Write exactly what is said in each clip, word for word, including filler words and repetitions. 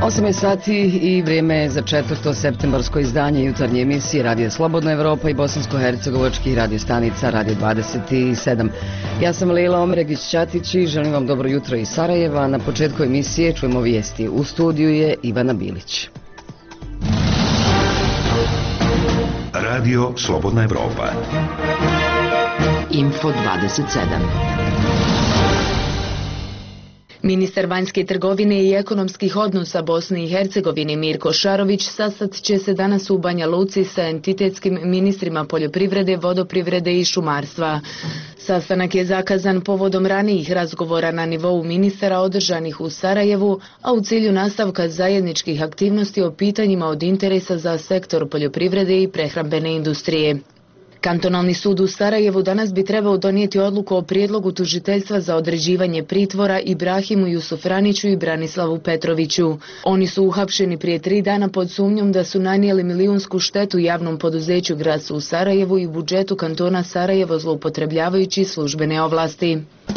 osam je sati i vrijeme je za četvrto septembarsko izdanje jutarnje emisije Radija Slobodna Evropa i bosansko-hercegovačkih radio stanica Radio dvadeset sedam. Ja sam Lejla Omeregić-Ćatić i želim vam dobro jutro iz Sarajeva. Na početku emisije čujemo vijesti. U studiju je Ivana Bilić. Radio Slobodna Evropa. Info dvadeset sedam. Ministar vanjske trgovine i ekonomskih odnosa Bosne i Hercegovine Mirko Šarović sastat će se danas u Banja Luci sa entitetskim ministrima poljoprivrede, vodoprivrede i šumarstva. Sastanak je zakazan povodom ranijih razgovora na nivou ministara održanih u Sarajevu, a u cilju nastavka zajedničkih aktivnosti o pitanjima od interesa za sektor poljoprivrede i prehrambene industrije. Kantonalni sud u Sarajevu danas bi trebao donijeti odluku o prijedlogu tužiteljstva za određivanje pritvora Ibrahimu Jusufraniću i Branislavu Petroviću. Oni su uhapšeni prije tri dana pod sumnjom da su nanijeli milijunsku štetu javnom poduzeću Gras u Sarajevu i budžetu kantona Sarajevo zloupotrebljavajući službene ovlasti.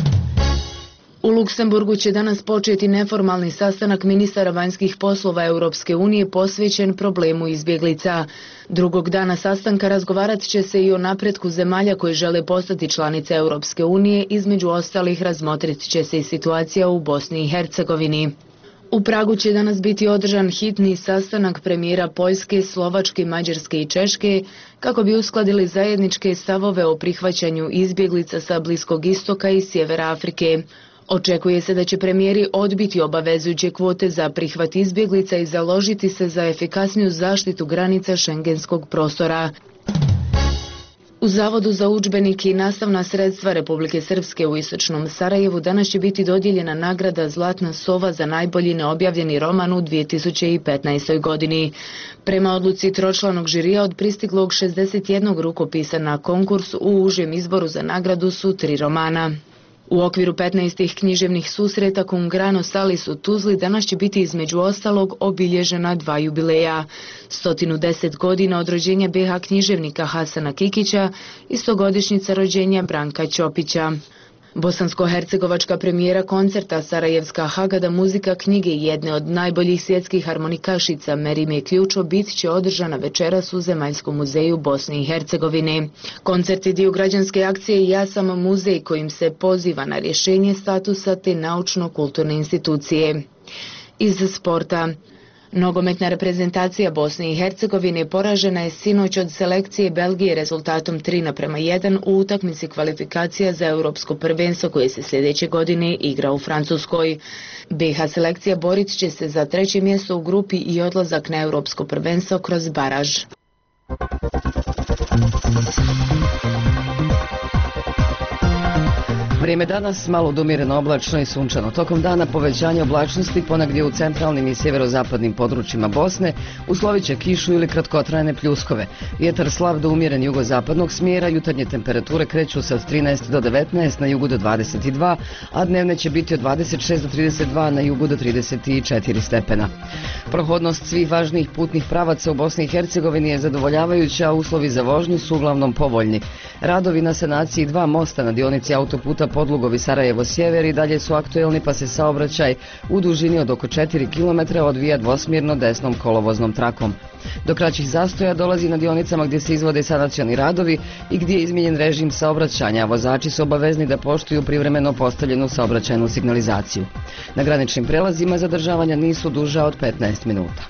U Luksemburgu će danas početi neformalni sastanak ministara vanjskih poslova Europske unije posvećen problemu izbjeglica. Drugog dana sastanka razgovarat će se i o napretku zemalja koje žele postati članice Europske unije, između ostalih razmotrit će se i situacija u Bosni i Hercegovini. U Pragu će danas biti održan hitni sastanak premijera Poljske, Slovačke, Mađarske i Češke kako bi uskladili zajedničke stavove o prihvaćanju izbjeglica sa Bliskog istoka i sjevera Afrike. Očekuje se da će premijeri odbiti obavezujuće kvote za prihvat izbjeglica i založiti se za efikasniju zaštitu granica šengenskog prostora. U Zavodu za udžbenike i nastavna sredstva Republike Srpske u istočnom Sarajevu danas će biti dodijeljena nagrada Zlatna sova za najbolji neobjavljeni roman u dvije tisuće petnaestoj. godini. Prema odluci tročlanog žirija od pristiglog šezdeset jednog rukopisa na konkurs u užem izboru za nagradu su tri romana. U okviru petnaestih književnih susreta Cum grano salis u Tuzli danas će biti između ostalog obilježena dva jubileja. sto deset godina od rođenja be ha književnika Hasana Kikića i stogodišnjica rođenja Branka Ćopića. Bosansko-hercegovačka premijera koncerta Sarajevska Hagada muzika knjige jedne od najboljih svjetskih harmonikašica Merime Ključo bit će održana večeras u Zemaljskom muzeju Bosne i Hercegovine. Koncert je dio građanske akcije Ja sam muzej kojim se poziva na rješenje statusa te naučno-kulturne institucije. Iz sporta. Nogometna reprezentacija Bosne i Hercegovine poražena je sinoć od selekcije Belgije rezultatom tri naprema jedan u utakmici kvalifikacija za europsko prvenstvo koje se sljedeće godine igra u Francuskoj. be ha selekcija borit će se za treće mjesto u grupi i odlazak na europsko prvenstvo kroz baraž. Vrijeme danas malo odumjereno oblačno i sunčano. Tokom dana povećanje oblačnosti ponegdje u centralnim i sjeverozapadnim područjima Bosne uslovit će kišu ili kratkotrajne pljuskove. Vjetar slab do umjeren jugozapadnog smjera, jutarnje temperature kreću se od trinaest do devetnaest, na jugu do dvadeset dva, a dnevne će biti od dvadeset šest do trideset dva, na jugu do trideset četiri stepena. Prohodnost svih važnijih putnih pravaca u Bosni i Hercegovini je zadovoljavajuća, a uslovi za vožnju su uglavnom povoljni. Radovi na sanaciji dva mosta na dionici autoputa Podlugovi Sarajevo sjever i dalje su aktuelni, pa se saobraćaj u dužini od oko četiri kilometra odvija dvosmjerno desnom kolovoznom trakom. Do kraćih zastoja dolazi na dionicama gdje se izvode sanacioni radovi i gdje je izmijenjen režim saobraćanja, a vozači su obavezni da poštuju privremeno postavljenu saobraćajnu signalizaciju. Na graničnim prelazima zadržavanja nisu duža od petnaest minuta.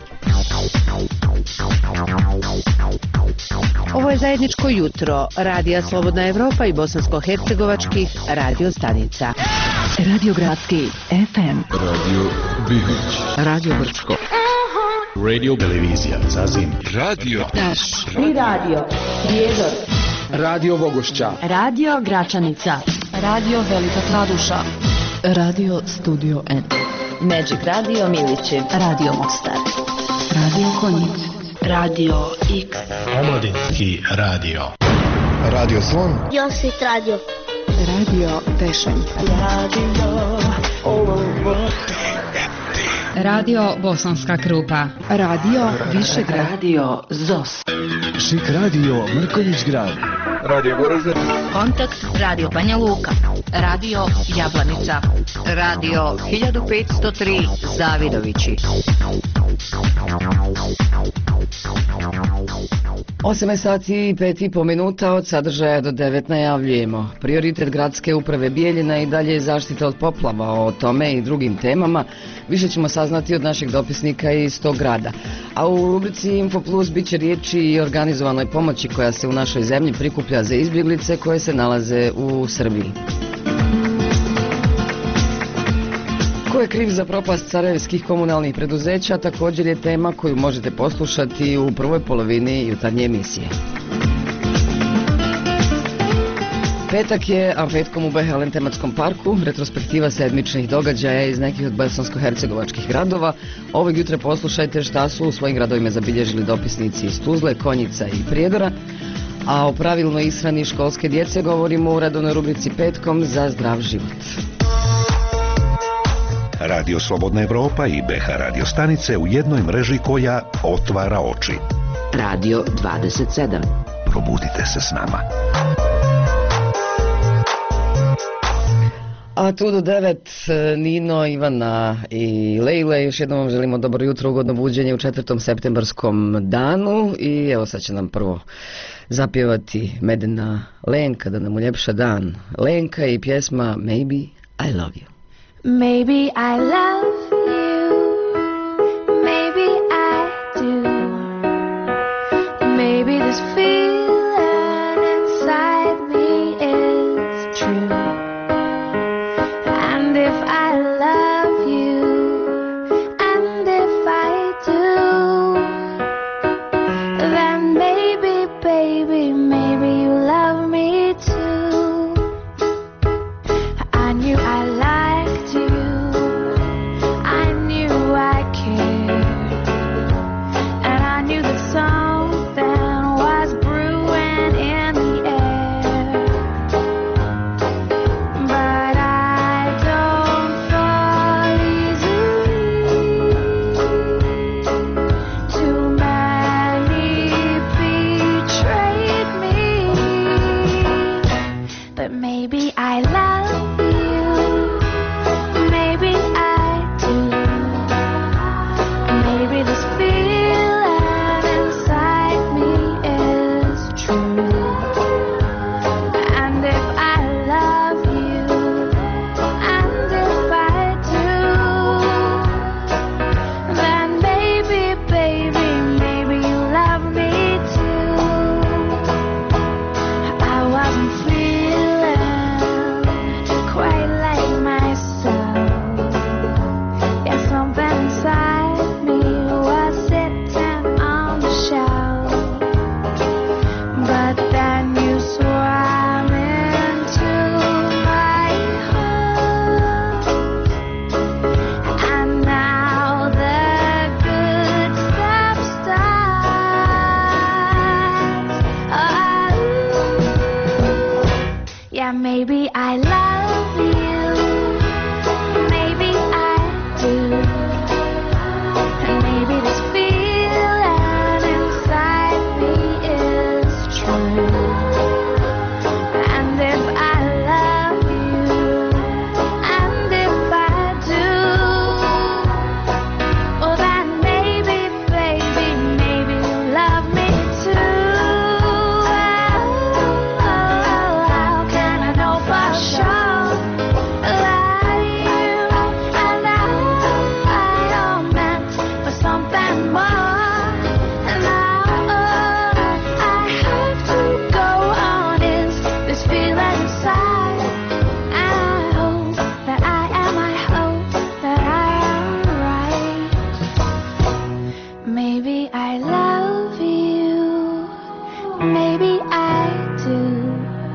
Ovo je zajedničko jutro Radija Slobodna Evropa i bosansko-hercegovačkih radio stanica. Radio Gradski ef em, Radio Bihoć, Radio Brčko, Radio Televizija Zazim, Radio Taš, Tri radio, Prijedor, Radio Vogošća, Radio Gračanica, Radio Velika Kladuša, Radio Studio N, Magic Radio Milići, Radio Mostar, Radio Konjic, Radio X, Omladinski radio, Radio Slon, Josit Radio, Radio Tešanj, Radio Radio Bosanska Krupa, Radio Višegrad, Radio Zos, Šik Radio Mrkonjić Grad, Radio Goražde. Kontakt Radio Banja Luka. Radio Jablanica. Radio hiljadu petsto tri Zavidovići. osam sati i pet i po minuta, od sadržaja do devet najavljujemo. Prioritet gradske uprave Bijeljina i dalje je zaštita od poplava. O tome i drugim temama više ćemo saznati od našeg dopisnika iz tog grada. A u rubrici Info Plus bit će riječi i o organizovanoj pomoći koja se u našoj zemlji prikuplja za izbjeglice koje se nalaze u Srbiji. Ko je kriv za propast sarajevskih komunalnih preduzeća također je tema koju možete poslušati u prvoj polovini jutarnje emisije. Petak je, a petkom u Behelen tematskom parku, retrospektiva sedmičnih događaja iz nekih od bosansko-hercegovačkih gradova. Ovog jutra poslušajte šta su u svojim gradovima zabilježili dopisnici iz Tuzle, Konjica i Prijedora, a o pravilnoj ishrani školske djece govorimo u redovnoj rubrici Petkom za zdrav život. Radio Slobodna Evropa i B H radio stanice u jednoj mreži koja otvara oči. Radio dvadeset sedam. Probudite se s nama. A tu do devet, Nino, Ivana i Lejle, još jednom vam želimo dobro jutro, ugodno buđenje u četvrtom septembarskom danu i evo sad će nam prvo zapjevati Medena Lenka da nam uljepša dan. Lenka i pjesma Maybe I Love You. Maybe I love you, maybe I do, maybe this feeling inside me is true, and if I love you, and if I do, then maybe, baby, maybe you love me too. I knew I liked you, I knew I cared, and I knew that something was brewing in the air, but I don't fall easily. Too many betrayed me, but maybe I love you, maybe I do, maybe this feeling inside me is true, and if I love you, and if I do, then maybe, baby, maybe you love me too. I wasn't feeling quite like myself. Yeah, something inside me was sitting on the shelf, but then you swam into my heart, and now the good stuff starts. Oh, yeah, maybe I love you, maybe I do, and maybe this feeling inside me is true, and if I love you, and if I do, well then maybe, baby, maybe you love me too. How can I know for sure that you and I are meant for something more? Now I have to go on. Is this feeling inside? I hope that I am, I hope that I am right. Maybe I love you, maybe I do,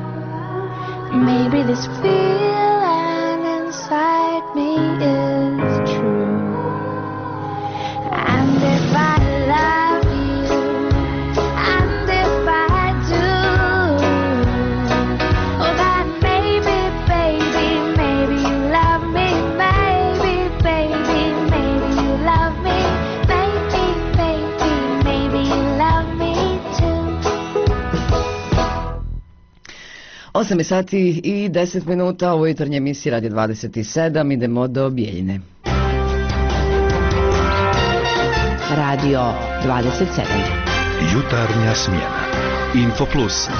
maybe this feeling inside me is true, and if I love you, and if I do, oh then maybe, baby, maybe you love me, maybe, baby, maybe you love me, maybe, baby, maybe you love me too. osam je sati i deset minuta, ovo je jutarnje emisije Radio dvadeset sedam, idemo do Bijeljine. Radio dvadeset sedam. Jutarnja smjena. Info Plus.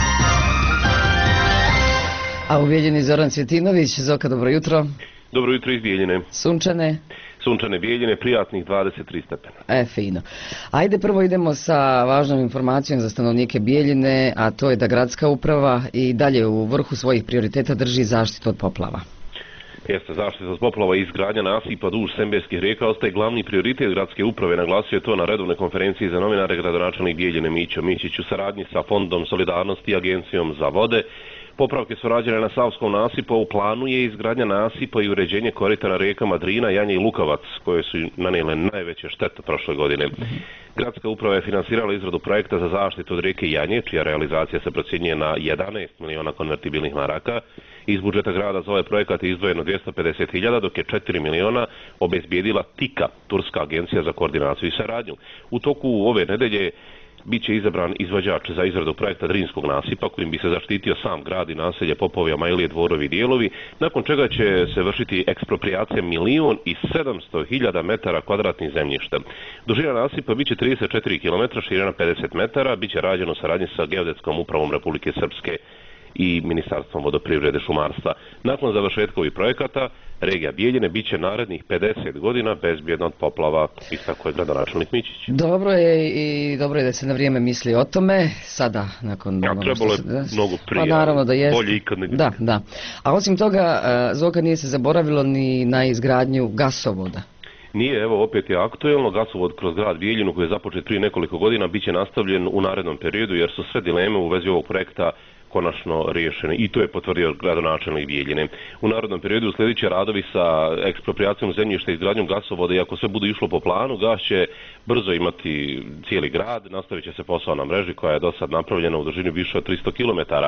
A u Bijeljini Zoran Cvjetinović. Zoka, dobro jutro. Dobro jutro iz Bijeljine. Sunčane. Sunčane Bijeljine, prijatnih dvadeset tri stepena. E, fino. Ajde prvo idemo sa važnom informacijom za stanovnike Bijeljine, a to je da gradska uprava i dalje u vrhu svojih prioriteta drži zaštitu od poplava. Jeste, zaštita od poplava i izgradnja nasipa duž Semberskih rijeka ostaje glavni prioritet gradske uprave, naglasio je to na redovnoj konferenciji za novinare gradonačelnik Bijeljine Mićo Mićić u saradnji sa Fondom solidarnosti i Agencijom za vode. Popravke su rađene na Savskom nasipu, a u planu je izgradnja nasipa i uređenje korita na rijekama Drina, Janje i Lukavac, koje su nanijele najveće štete prošle godine. Gradska uprava je finansirala izradu projekta za zaštitu od rijeke Janje, čija realizacija se procjenjuje na jedanaest miliona konvertibilnih maraka. Iz budžeta grada za ovaj projekat je izdvojeno dvjesto pedeset hiljada, dok je četiri miliona obezbijedila TIKA, Turska agencija za koordinaciju i saradnju. U toku ove nedelje biće izabran izvođač za izradu projekta Drinskog nasipa, kojim bi se zaštitio sam grad i naselje Popovija, Majlije, Dvorovi i dijelovi, nakon čega će se vršiti eksproprijacija milion i sedamsto hiljada metara kvadratnih zemljišta. Dužina nasipa biće trideset četiri kilometra, širina pedeset metara, biće rađeno u saradnji sa Geodetskom upravom Republike Srpske i Ministarstvom vodoprivrede šumarstva. Nakon završetka ovih projekata, regija Bijeljine bit će narednih pedeset godina bezbjedna od poplava, istako je gradonačelnik Mićić. Dobro je i dobro je da se na vrijeme misli o tome, sada nakon... Ja, trebalo je da, mnogo prije, pa, naravno da jest. Bolje ikad nego. Da, da. A osim toga, Zoka, nije se zaboravilo ni na izgradnju gasovoda. Nije, evo opet je aktuelno, gasovod kroz grad Bijeljinu koji je započet prije nekoliko godina bit će nastavljen u narednom periodu jer su sve dileme u vezi ovog projekta konačno riješene i to je potvrdio gradonačelnik Bijeljine. U narodnom periodu slijedit će radovi sa eksproprijacijom zemljišta i izgradnjom gasovoda i ako sve bude išlo po planu, gas će brzo imati cijeli grad, nastavit će se posao na mreži koja je do sad napravljena u dužini više od tristo kilometara.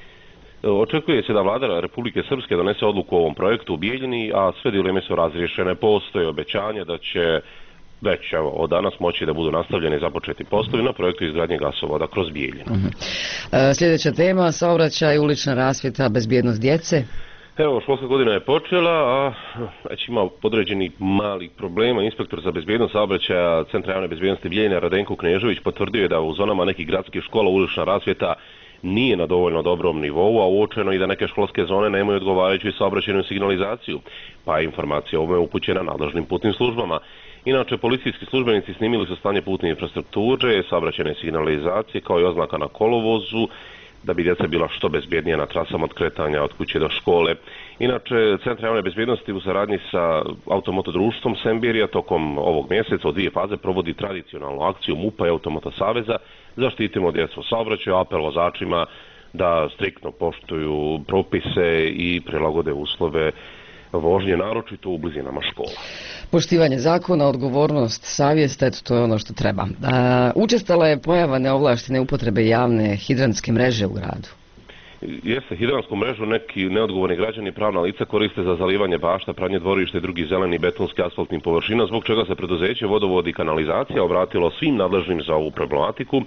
Očekuje se da vlada Republike Srpske donese odluku o ovom projektu u Bijeljini, a sve dileme su razriješene. Postoje obećanje da će već evo, od danas moći da budu nastavljeni započeti poslovi na projektu izgradnje gasovoda kroz Bijeljinu. Uh-huh. E, sljedeća tema, saobraćaj, ulična rasvjeta, bezbjednost djece. Evo, školska godina je počela, a već ima podređeni malih problema. Inspektor za bezbjednost saobraćaja Centra javne bezbjednosti Bijeljine Radenko Knežević potvrdio je da u zonama nekih gradskih škola ulična rasvjeta nije na dovoljno dobrom nivou, a uočeno i da neke školske zone nemaju odgovarajuću saobraćajnu signalizaciju, pa je informacija o ovome upućena nadležnim putnim službama. Inače, policijski službenici snimili su stanje putne infrastrukture, saobraćajne signalizacije kao i oznaka na kolovozu, da bi djeca bila što bezbjednija na trasama od kretanja od kuće do škole. Inače, Centar javne bezbjednosti u saradnji sa Automoto društvom Semberija tokom ovog mjeseca u dvije faze provodi tradicionalnu akciju MUP-a i Automoto saveza Zaštitimo djecu u saobraćaju, apel vozačima da striktno poštuju propise i prilagode uslove vožnje, naročito u blizinama škola. Poštivanje zakona, odgovornost, savjest, eto to je ono što treba. A, učestala je pojava neovlaštene upotrebe javne hidrantske mreže u gradu. Jeste, hidransku mrežu neki neodgovorni građani pravna lica koriste za zalivanje bašta, pranje dvorišta i drugih zeleni betonski asfaltnih površina, zbog čega se preduzeće Vodovod i kanalizacija obratilo svim nadležnim za ovu problematiku.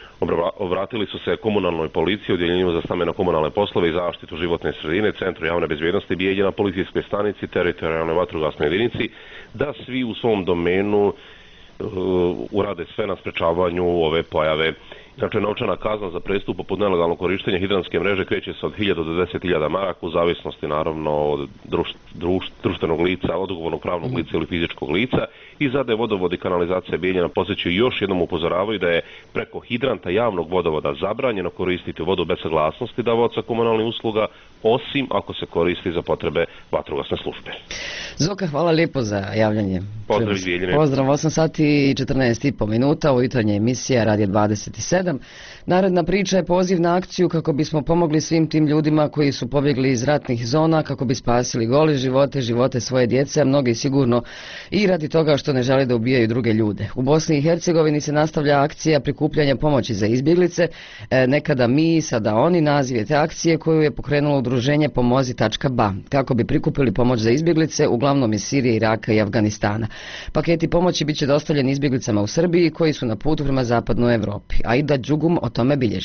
Obratili su se komunalnoj policiji, Odjeljenju za stambeno-komunalne poslove i zaštitu životne sredine, Centru javne bezbjednosti Bijeljina, policijskoj stanici, teritorijalnoj vatrogasnoj jedinici, da svi u svom domenu uh, urade sve na sprečavanju ove pojave. Znači, novčana kazna za prestup poput nelegalnog korištenja hidranske mreže kreće se od hiljadu do deset hiljada maraka u zavisnosti naravno od društ, društ, društvenog lica, odgovornog pravnog lica ili fizičkog lica. I zade Vodovod i kanalizacija Bijeljina posjećaju još jednom upozoravaju da je preko hidranta javnog vodovoda zabranjeno koristiti vodu bez saglasnosti davaoca komunalnih usluga, osim ako se koristi za potrebe vatrogasne službe. Zoka, hvala lijepo za javljanje. Pozdrav iz Bijeljine. Pozdrav, osam sati i četrnaest i pol minuta, ovo jutarnja emisija Radio dvadeset sedam. Naredna priča je poziv na akciju kako bismo pomogli svim tim ljudima koji su pobjegli iz ratnih zona, kako bi spasili gole živote, živote svoje djece, a mnogi sigurno i radi toga što ne žele da ubijaju druge ljude. U Bosni i Hercegovini se nastavlja akcija prikupljanja pomoći za izbjeglice, e, nekada mi, sada oni, naziv je te akcije koju je pokrenulo udruženje pomozi tačka ba, kako bi prikupili pomoć za izbjeglice, uglavnom iz Sirije, Iraka i Afganistana. Paketi pomoći bit će dostavljeni izbjeglicama u Srbiji koji su na putu prema zapadnoj Europi. Aida Đugum o tome bilježi.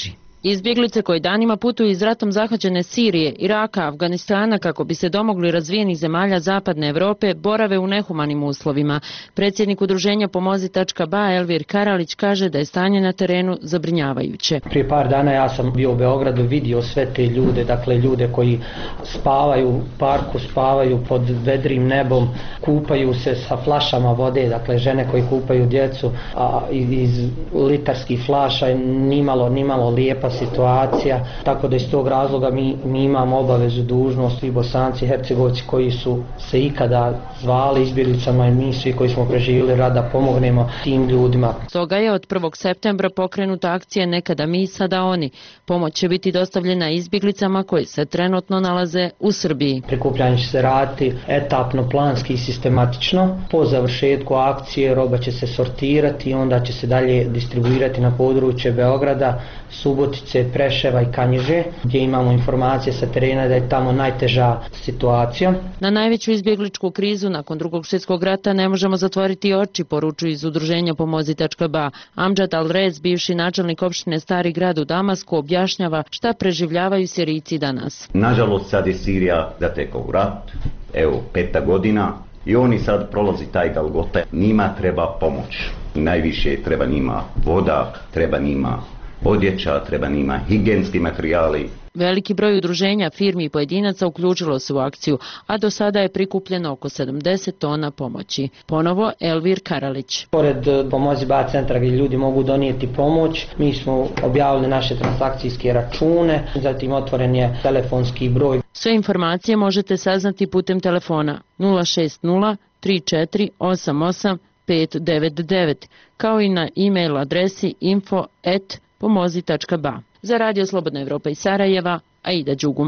Izbjeglice koji danima putuju iz ratom zahvaćene Sirije, Iraka, Afganistana kako bi se domogli razvijenih zemalja zapadne Europe borave u nehumanim uslovima. Predsjednik udruženja Pomozi tačka ba Elvir Karalić kaže da je stanje na terenu zabrinjavajuće. Prije par dana ja sam bio u Beogradu, vidio sve te ljude, dakle ljude koji spavaju u parku, spavaju pod vedrim nebom, kupaju se sa flašama vode, dakle žene koji kupaju djecu a, iz litarskih flaša, nimalo, nimalo lijepa situacija, tako da iz tog razloga mi, mi imamo obavezu, dužnost i Bosanci i Hercegovci koji su se ikada zvali izbjeglicama i mi svi koji smo preživjeli rada pomognemo tim ljudima. Stoga je od prvog septembra pokrenuta akcija Nekada mi, sada oni. Pomoć će biti dostavljena izbjeglicama koji se trenutno nalaze u Srbiji. Prikupljanje će se raditi etapno, planski i sistematično. Po završetku akcije roba će se sortirati i onda će se dalje distribuirati na područje Beograda, Subotice, Preševa i Kanjiže, gdje imamo informacije sa terena da je tamo najteža situacija. Na najveću izbjegličku krizu nakon drugog svjetskog rata ne možemo zatvoriti oči, poručuju iz udruženja Pomozi tačka ba. Amdžad Alrez, bivši načelnik opštine Stari grad u Damasku, objašnjava šta preživljavaju Sirijci danas. Nažalost, sad je Sirija zatekao u rat, evo peta godina, i oni sad prolazi taj Galgota. Njima treba pomoć. Najviše treba njima voda, treba njima odjeća, treba njima higijenski materijali. Veliki broj udruženja, firmi i pojedinaca uključilo se u akciju, a do sada je prikupljeno oko sedamdeset tona pomoći. Ponovo Elvir Karalić. Pored Pomozi ba centra gdje ljudi mogu donijeti pomoć, mi smo objavili naše transakcijske račune, zatim otvoren je telefonski broj. Sve informacije možete saznati putem telefona nula šest nula tri četiri osam osam pet devet devet, kao i na e-mail adresi info at pomozi tačka ba. Za Radio Slobodna Evropa iz Sarajeva, Aida Đugum.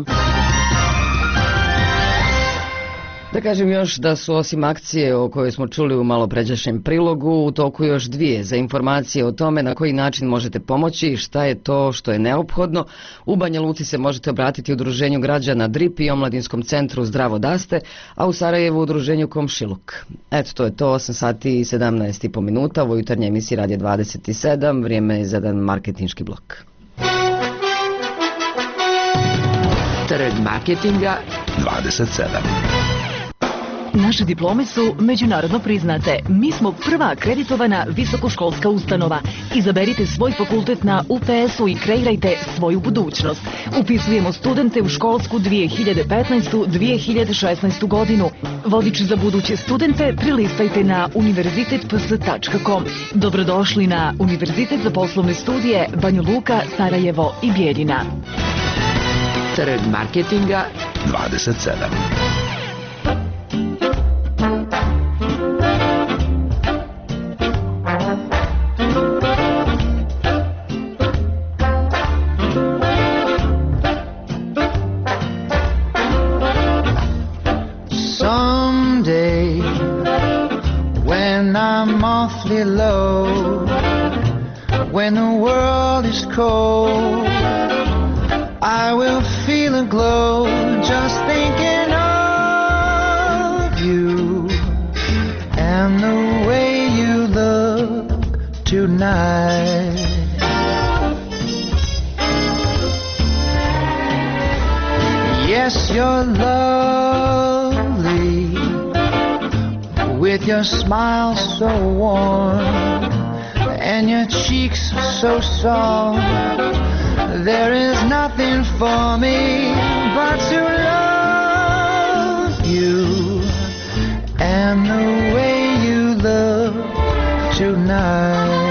Da kažem još da su osim akcije o kojoj smo čuli u malopređašnjem prilogu u toku još dvije. Za informacije o tome na koji način možete pomoći i šta je to što je neophodno, u Banja Luci se možete obratiti udruženju građana D R I P i omladinskom centru Zdravo daste, a u Sarajevu udruženju Komšiluk. Eto, to je to, osam sati i sedamnaest i po minuta, ovo jutarnje emisije Radio dvadeset sedam, vrijeme je za jedan marketinški blok. Trg marketinga dvadeset sedam. Naše diplome su međunarodno priznate. Mi smo prva akreditovana visokoškolska ustanova. Izaberite svoj fakultet na U P S-u i kreirajte svoju budućnost. Upisujemo studente u školsku dvije hiljade petnaestu dvije hiljade šesnaestu godinu. Vodič za buduće studente prilistajte na univerzitet p s tačka com. Dobrodošli na Univerzitet za poslovne studije Banja Luka, Sarajevo i Bijeljina. Trg marketinga dvadeset sedam. Someday when I'm awfully low, when the world is cold, I will feel a glow just thinking of you and the way you look tonight. Yes, you're lovely with your smile so warm and your cheeks so soft. There is nothing for me but to love you and the way you look tonight.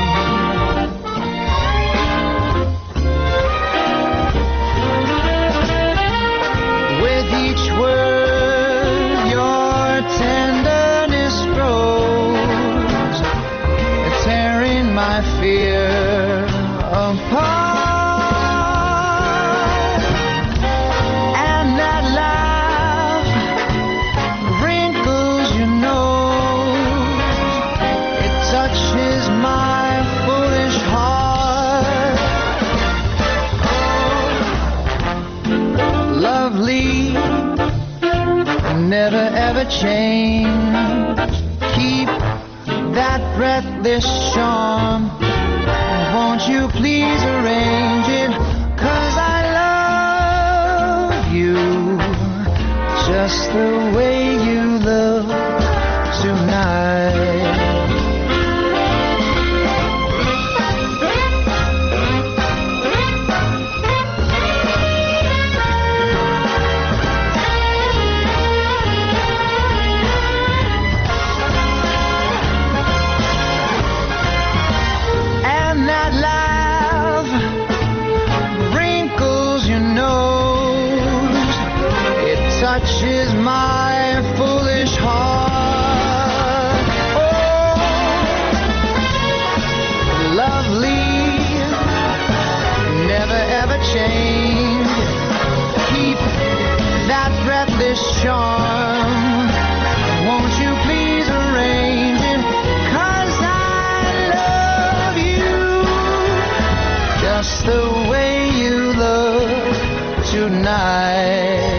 With each word your tenderness grows, tearing my fear apart. Never ever change. Keep that breathless charm. Won't you please arrange it just the way you look tonight. And that laugh wrinkles your nose, it touches my foolish heart. Oh, lovely, never ever change. Keep that breathless charm. Won't you please arrange it? 'Cause I love you just the way you look tonight.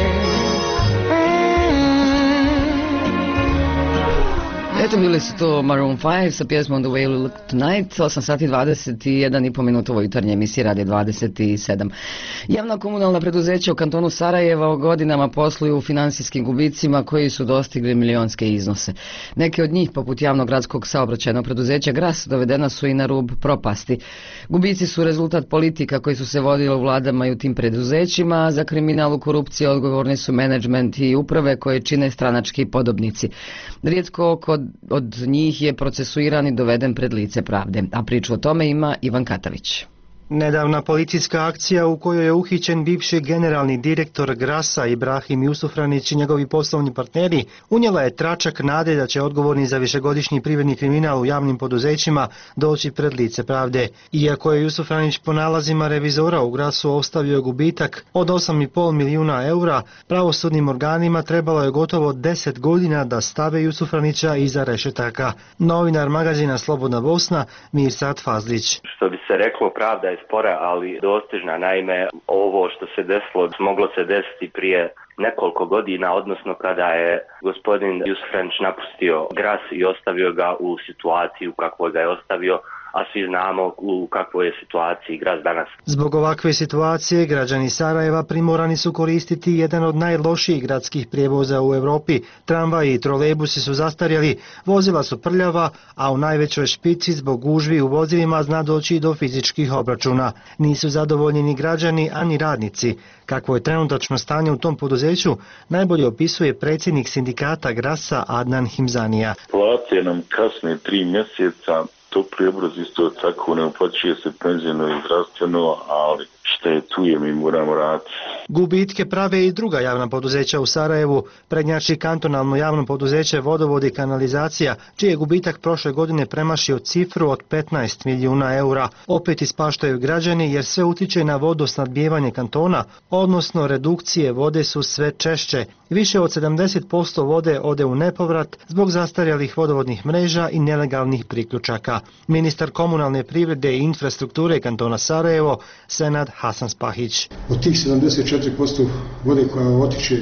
Eto, bili su to Maroon five sa pjesmom The Way You Look Tonight, osam sati dvadeset jedan i po minuta u jutarnje emisiji Radio dvadeset sedam. Javna komunalna preduzeća u kantonu Sarajeva o godinama posluju u finansijskim gubicima koji su dostigli milionske iznose. Neke od njih, poput javnog gradskog saobraćajnog preduzeća Gras, dovedena su i na rub propasti. Gubici su rezultat politika koji su se vodile u vladama i u tim preduzećima, a za kriminal u korupciji odgovorni su menadžment i uprave koje čine stranački podobnici. Rijetko kod od njih je procesuiran i doveden pred lice pravde, a priču o tome ima Ivan Katavić. Nedavna policijska akcija u kojoj je uhićen bivši generalni direktor Grasa Ibrahim Jusufranić i njegovi poslovni partneri unijela je tračak nade da će odgovorni za višegodišnji privredni kriminal u javnim poduzećima doći pred lice pravde. Iako je Jusufranić po nalazima revizora u Grasu ostavio gubitak od osam i pol milijuna eura, pravosudnim organima trebalo je gotovo deset godina da stave Jusufranića iza rešetaka. Novinar magazina Slobodna Bosna Mirsad Fazlić. Što bi se reklo, pravda je spora, ali dostižna. Naime, ovo što se desilo moglo se desiti prije nekoliko godina, odnosno kada je gospodin Jusufranić napustio Gras i ostavio ga u situaciju kako ga je ostavio, a svi znamo u kakvoj je situaciji Gras danas. Zbog ovakve situacije građani Sarajeva primorani su koristiti jedan od najlošijih gradskih prijevoza u Europi. Tramvaji i trolejbusi su zastarjeli, vozila su prljava, a u najvećoj špici zbog gužvi u vozilima zna doći i do fizičkih obračuna. Nisu zadovoljni ni građani, ani radnici. Kakvo je trenutačno stanje u tom poduzeću, najbolje opisuje predsjednik sindikata Grasa Adnan Himzanija. Plate nam kasne tri mjeseca, topli obraz isto tako, ne uplaćuje se penzijno i zdravstveno, ali šta je tu je, mi moramo raditi. Gubitke prave i druga javna poduzeća u Sarajevu, prednjači kantonalno javno poduzeće Vodovod i kanalizacija, čiji je gubitak prošle godine premašio cifru od petnaest milijuna eura. Opet ispaštaju građani jer sve utiče na vodosnadbijevanje kantona, odnosno redukcije vode su sve češće. Više od sedamdeset posto vode ode u nepovrat zbog zastarjelih vodovodnih mreža i nelegalnih priključaka. Ministar komunalne privrede i infrastrukture kantona Sarajevo, Senad Hasan Spahić. Od tih sedamdeset četiri posto vode koja otiče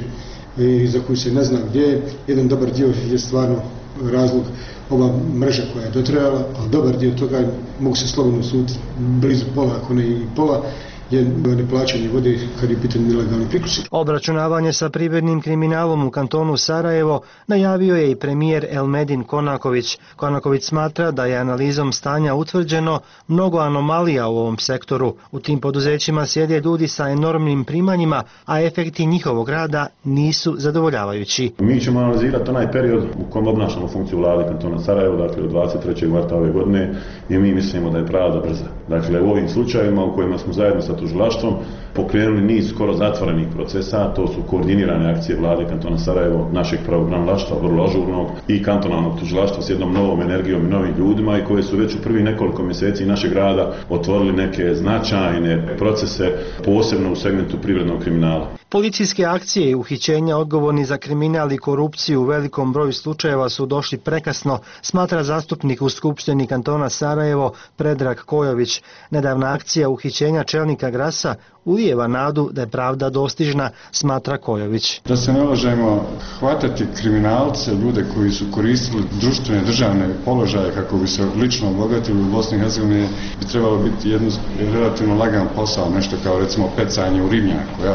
i za koju se ne zna gdje je, jedan dobar dio je stvarno razlog ova mreža koja je dotrajala, ali dobar dio toga mogu se slobodno suditi blizu pola, ako ne i pola, je neplaćanje vode kad je pitanje nelegalni priključak. Obračunavanje sa privrednim kriminalom u kantonu Sarajevo najavio je i premijer Elmedin Konaković. Konaković smatra da je analizom stanja utvrđeno mnogo anomalija u ovom sektoru. U tim poduzećima sjede ljudi sa enormnim primanjima, a efekti njihovog rada nisu zadovoljavajući. Mi ćemo analizirati onaj period u kojem obnašamo funkciju vlade kantona Sarajevo, dakle od dvadeset trećeg marta ove godine, i mi mislimo da je pravda brza. Dakle, u ovim slučajevima u kojima smo zajedno sa tužilaštvom pokrenuli niz skoro zatvorenih procesa, to su koordinirane akcije vlade kantona Sarajevo, našeg pravobranilaštva, vrlo ažurnog, i kantonalnog tužilaštva s jednom novom energijom i novim ljudima, i koje su već u prvih nekoliko mjeseci našeg rada otvorili neke značajne procese, posebno u segmentu privrednog kriminala. Policijske akcije i uhićenja odgovorni za kriminal i korupciju u velikom broju slučajeva su došli prekasno, smatra zastupnik u Skupštini kantona Sarajevo Predrag Kojović. Nedavna akcija uhićenja čelnika Grasa ulijeva nadu da je pravda dostižna, smatra Kojović. Da se ne lažemo, hvatati kriminalce, ljude koji su koristili društvene državne položaje kako bi se lično obogatili u Bosni i Hercegovini, bi trebalo biti jedno relativno lagan posao, nešto kao recimo pecanje u ribnjaku, jel?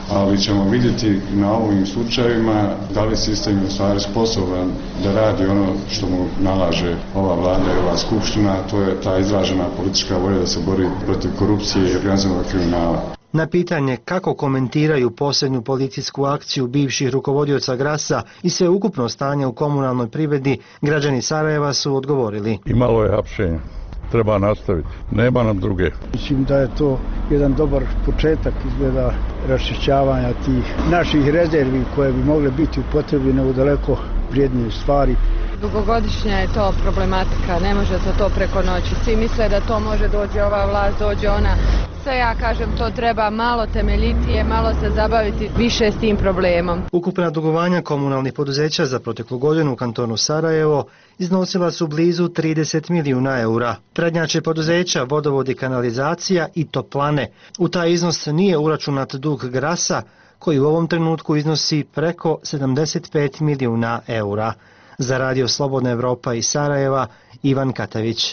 ali ćemo vidjeti na ovim slučajevima da li sistem je u stvari sposoban da radi ono što mu nalaže ova vlada i ova skupština, a to je ta izražena politička volja da se bori protiv korupcije i organizovanog kriminala. Na pitanje kako komentiraju posljednju policijsku akciju bivših rukovodioca Grasa i sve ukupno stanje u komunalnoj privredi, građani Sarajeva su odgovorili. I malo je hapšenja. Treba nastaviti. Nema nam druge. Mislim da je to jedan dobar početak izgleda raščišćavanja tih naših rezervi koje bi mogle biti upotrebljene u daleko vrijednije stvari. Dugogodišnja je to problematika, ne može se to preko noći. Svi misle da to može dođe ova vlast, dođe ona. Sve ja kažem, to treba malo temeljitije, malo se zabaviti više s tim problemom. Ukupna dugovanja komunalnih poduzeća za proteklu godinu u kantonu Sarajevo iznosila su blizu trideset milijuna eura. Prednjače poduzeća, vodovod i kanalizacija i toplane. U taj iznos nije uračunat dug Grasa, koji u ovom trenutku iznosi preko sedamdeset pet milijuna eura. Za Radio Slobodna Evropa iz Sarajeva, Ivan Katavić.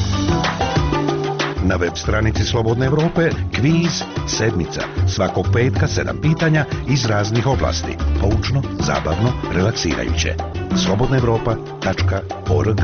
Na web stranici Slobodne Evrope kviz sedmica. Svakog petka sedam pitanja iz raznih oblasti. Poučno, zabavno, relaksirajuće. slobodna evropa tačka org.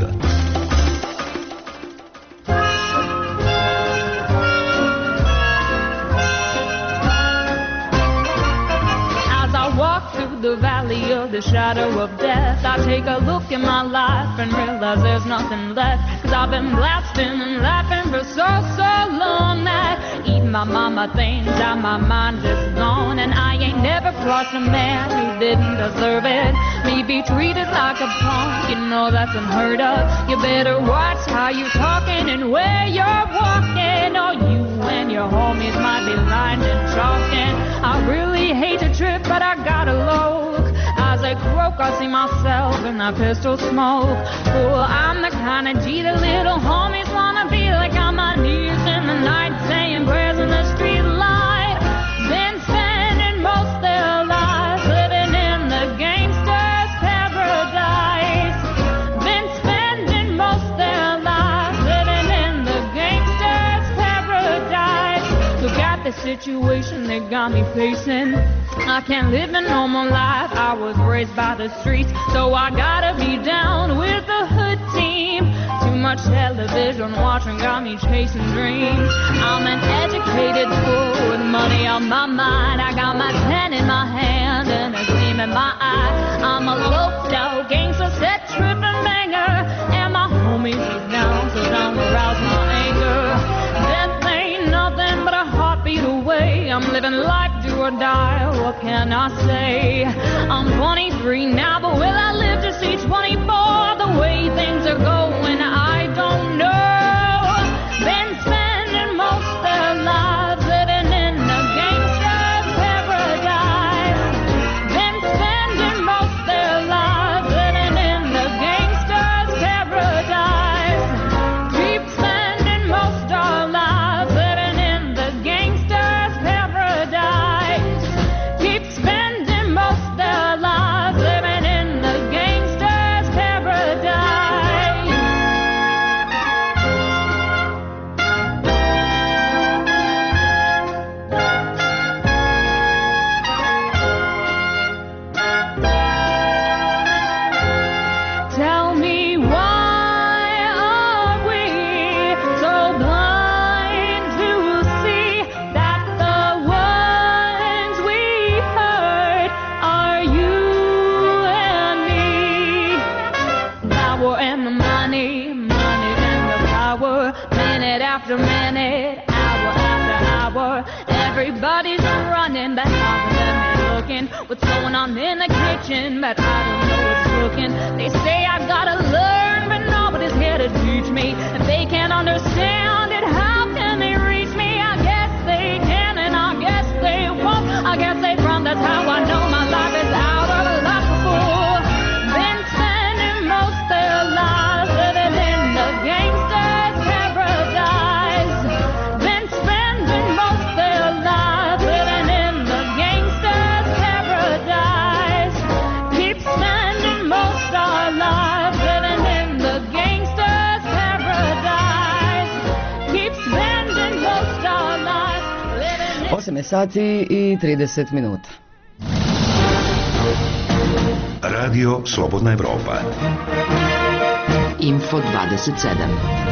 The valley of the shadow of death, I take a look at my life and realize there's nothing left. Cause I've been blasting and laughing for so, so long that even my mama thinks that my mind is gone. And I ain't never crossed a man who didn't deserve it. Me be treated like a punk, you know that's unheard of. You better watch how you talking and where you're walking, or you and your homies might be lying and talking. I really hate to trip, but I gotta look. As I croak, I see myself in that pistol smoke. Oh, I'm the kind of G that little homies wanna be like. On my knees in the night, saying prayers in the street light. Been spending most their lives living in the gangster's paradise. Been spending most their lives living in the gangster's paradise. Look at the situation they got me facing. I can't live a normal life, I was raised by the streets, so I gotta be down with the hood team. Too much television watching got me chasing dreams. I'm an educated fool with money on my mind. I got my pen in my hand and a gleam in my eye. I'm a low-down gangster, set tripping banger, and my homies is down, so don't arouse my anger. Death ain't nothing but a heartbeat away. I'm living life do or die, what can I say? I'm twenty-three now, but will I live to see twenty-four? The way things are going, I don't know. Been spending most their lives living in a gangster's paradise. Been spending most their lives living in the gangster's paradise. Keep spending most our lives living in the gangster's paradise. Keep spending most their lives living in the gangster's paradise. Tell me, why are we so blind to see that the ones we hurt are you and me? Power and the money, money and the power, minute after minute, hour after hour. Everybody's running, but how them is looking. What's going on in the kitchen, but I don't know what's cooking. They say I gotta learn, but nobody's here to teach me. If they can't understand it, how can they reach me? I guess they can, and I guess they won't. I guess they front, that's how I know my life is out of a life fool. Been spending most their lives living in the gangster's paradise. Been spending most their lives living in the gangster's paradise. Keep spending most our lives living in the gangster's paradise. osam je sati i trideset minuta. Radio Slobodna Evropa. Info dvadeset sedam.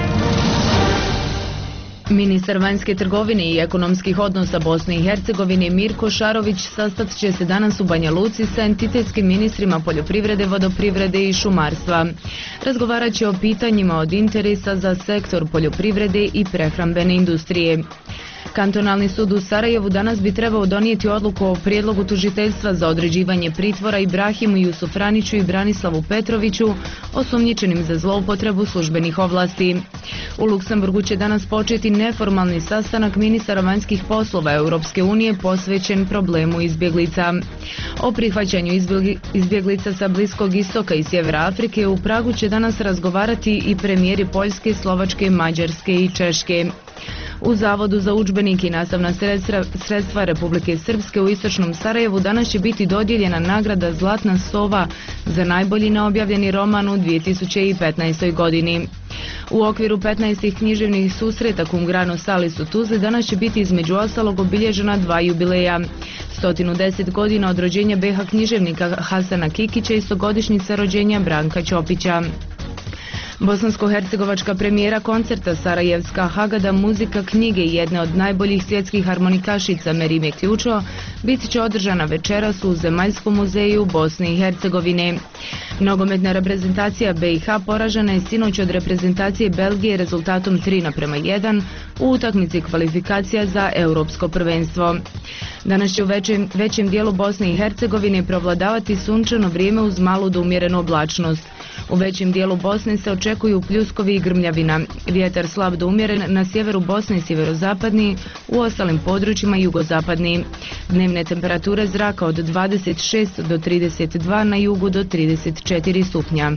Ministar vanjske trgovine i ekonomskih odnosa Bosne i Hercegovine Mirko Šarović sastat će se danas u Banja Luci sa entitetskim ministrima poljoprivrede, vodoprivrede i šumarstva. Razgovarat će o pitanjima od interesa za sektor poljoprivrede i prehrambene industrije. Kantonalni sud u Sarajevu danas bi trebao donijeti odluku o prijedlogu tužiteljstva za određivanje pritvora Ibrahimu Jusufraniću i Branislavu Petroviću, osumnjičenim za zloupotrebu službenih ovlasti. U Luksemburgu će danas početi neformalni sastanak ministara vanjskih poslova Europske unije posvećen problemu izbjeglica. O prihvaćanju izbjeglica sa Bliskog istoka i Sjevera Afrike u Pragu će danas razgovarati i premijeri Poljske, Slovačke, Mađarske i Češke. U Zavodu za udžbenike i nastavna sredstva, sredstva Republike Srpske u istočnom Sarajevu danas će biti dodijeljena nagrada Zlatna sova za najbolji neobjavljeni roman u dvije tisuće petnaestoj. godini. U okviru petnaestih književnih susreta Cum grano salis u Tuzli danas će biti između ostalog obilježena dva jubileja. sto deset godina od rođenja B H književnika Hasana Kikića i stogodišnjica rođenja Branka Ćopića. Bosansko-hercegovačka premijera koncerta Sarajevska Hagada muzika knjige i jedne od najboljih svjetskih harmonikašica Merime Ključo biti će održana večeras u Zemaljskom muzeju Bosne i Hercegovine. Nogometna reprezentacija B i H poražena je sinoć od reprezentacije Belgije rezultatom tri naprema jedan u utakmici kvalifikacija za europsko prvenstvo. Danas će u većem, većem dijelu Bosne i Hercegovine prevladavati sunčano vrijeme uz malu do umjerenu oblačnost. U većem dijelu Bosne se očekuju pljuskovi i grmljavina. Vjetar slab do umjeren na sjeveru Bosne i sjeverozapadni, u ostalim područjima jugozapadni. Dnevne temperature zraka od dvadeset šest do trideset dva, na jugu do trideset četiri stupnja.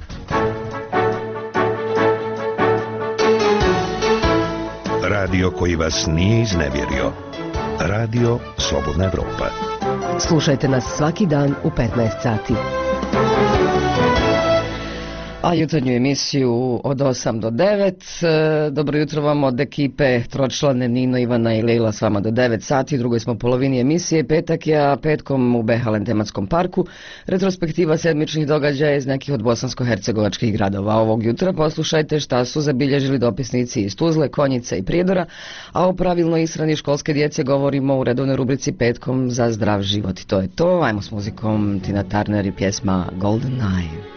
Radio koji vas nije iznevjerio. Radio Slobodna Evropa. Slušajte nas svaki dan u petnaest sati. A jutarnju emisiju od osam do devet. Dobro jutro vam od ekipe tročlane Nino, Ivana i Leila s vama do devet sati. U drugoj smo polovini emisije. Petak je, a petkom u Behalen tematskom parku. Retrospektiva sedmičnih događaja iz nekih od bosansko-hercegovačkih gradova. Ovog jutra poslušajte šta su zabilježili dopisnici iz Tuzle, Konjice i Prijedora, a o pravilnoj ishrani školske djece govorimo u redovnoj rubrici Petkom za zdrav život. I to je to. Ajmo s muzikom Tina Turner i pjesma Golden Eye.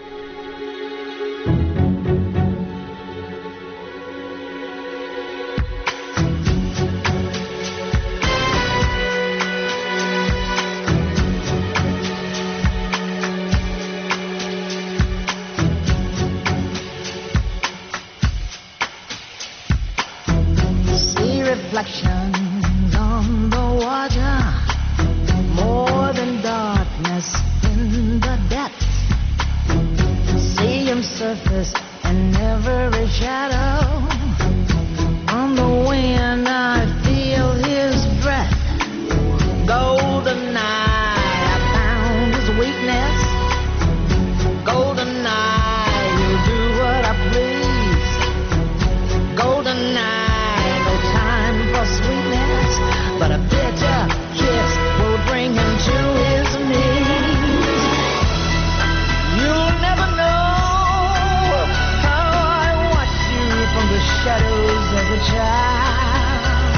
Reflections on the water, more than darkness in the depths. See him surface in every shadow. On the wind I feel his breath. Golden eye, I found his weakness. Golden eye, he'll do what I please. Golden eye, sweetness, but a bitter kiss will bring him to his knees. You'll never know how I watched you from the shadows as a child.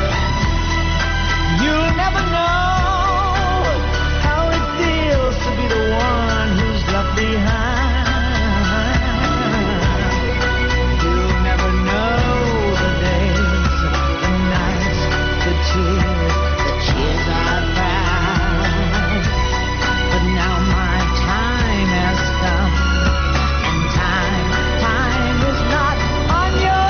You'll never know how it feels to be the one who's left behind. You'll never know tears, the tears I've cried. But now my time has come, and time, time is not on your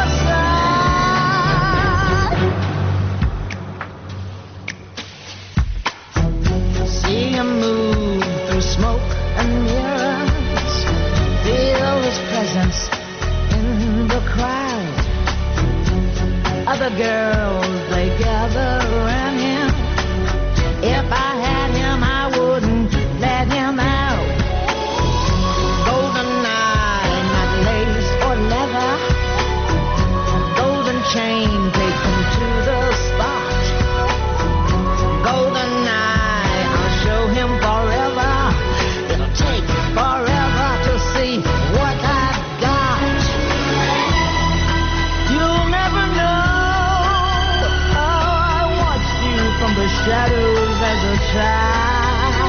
side. See him move through smoke and mirrors, feel his presence in the crowd. Other girls, they gather around him. If I had him, I wouldn't let him out. Golden eye, not lace or leather. Golden chain, take him to the spot. try.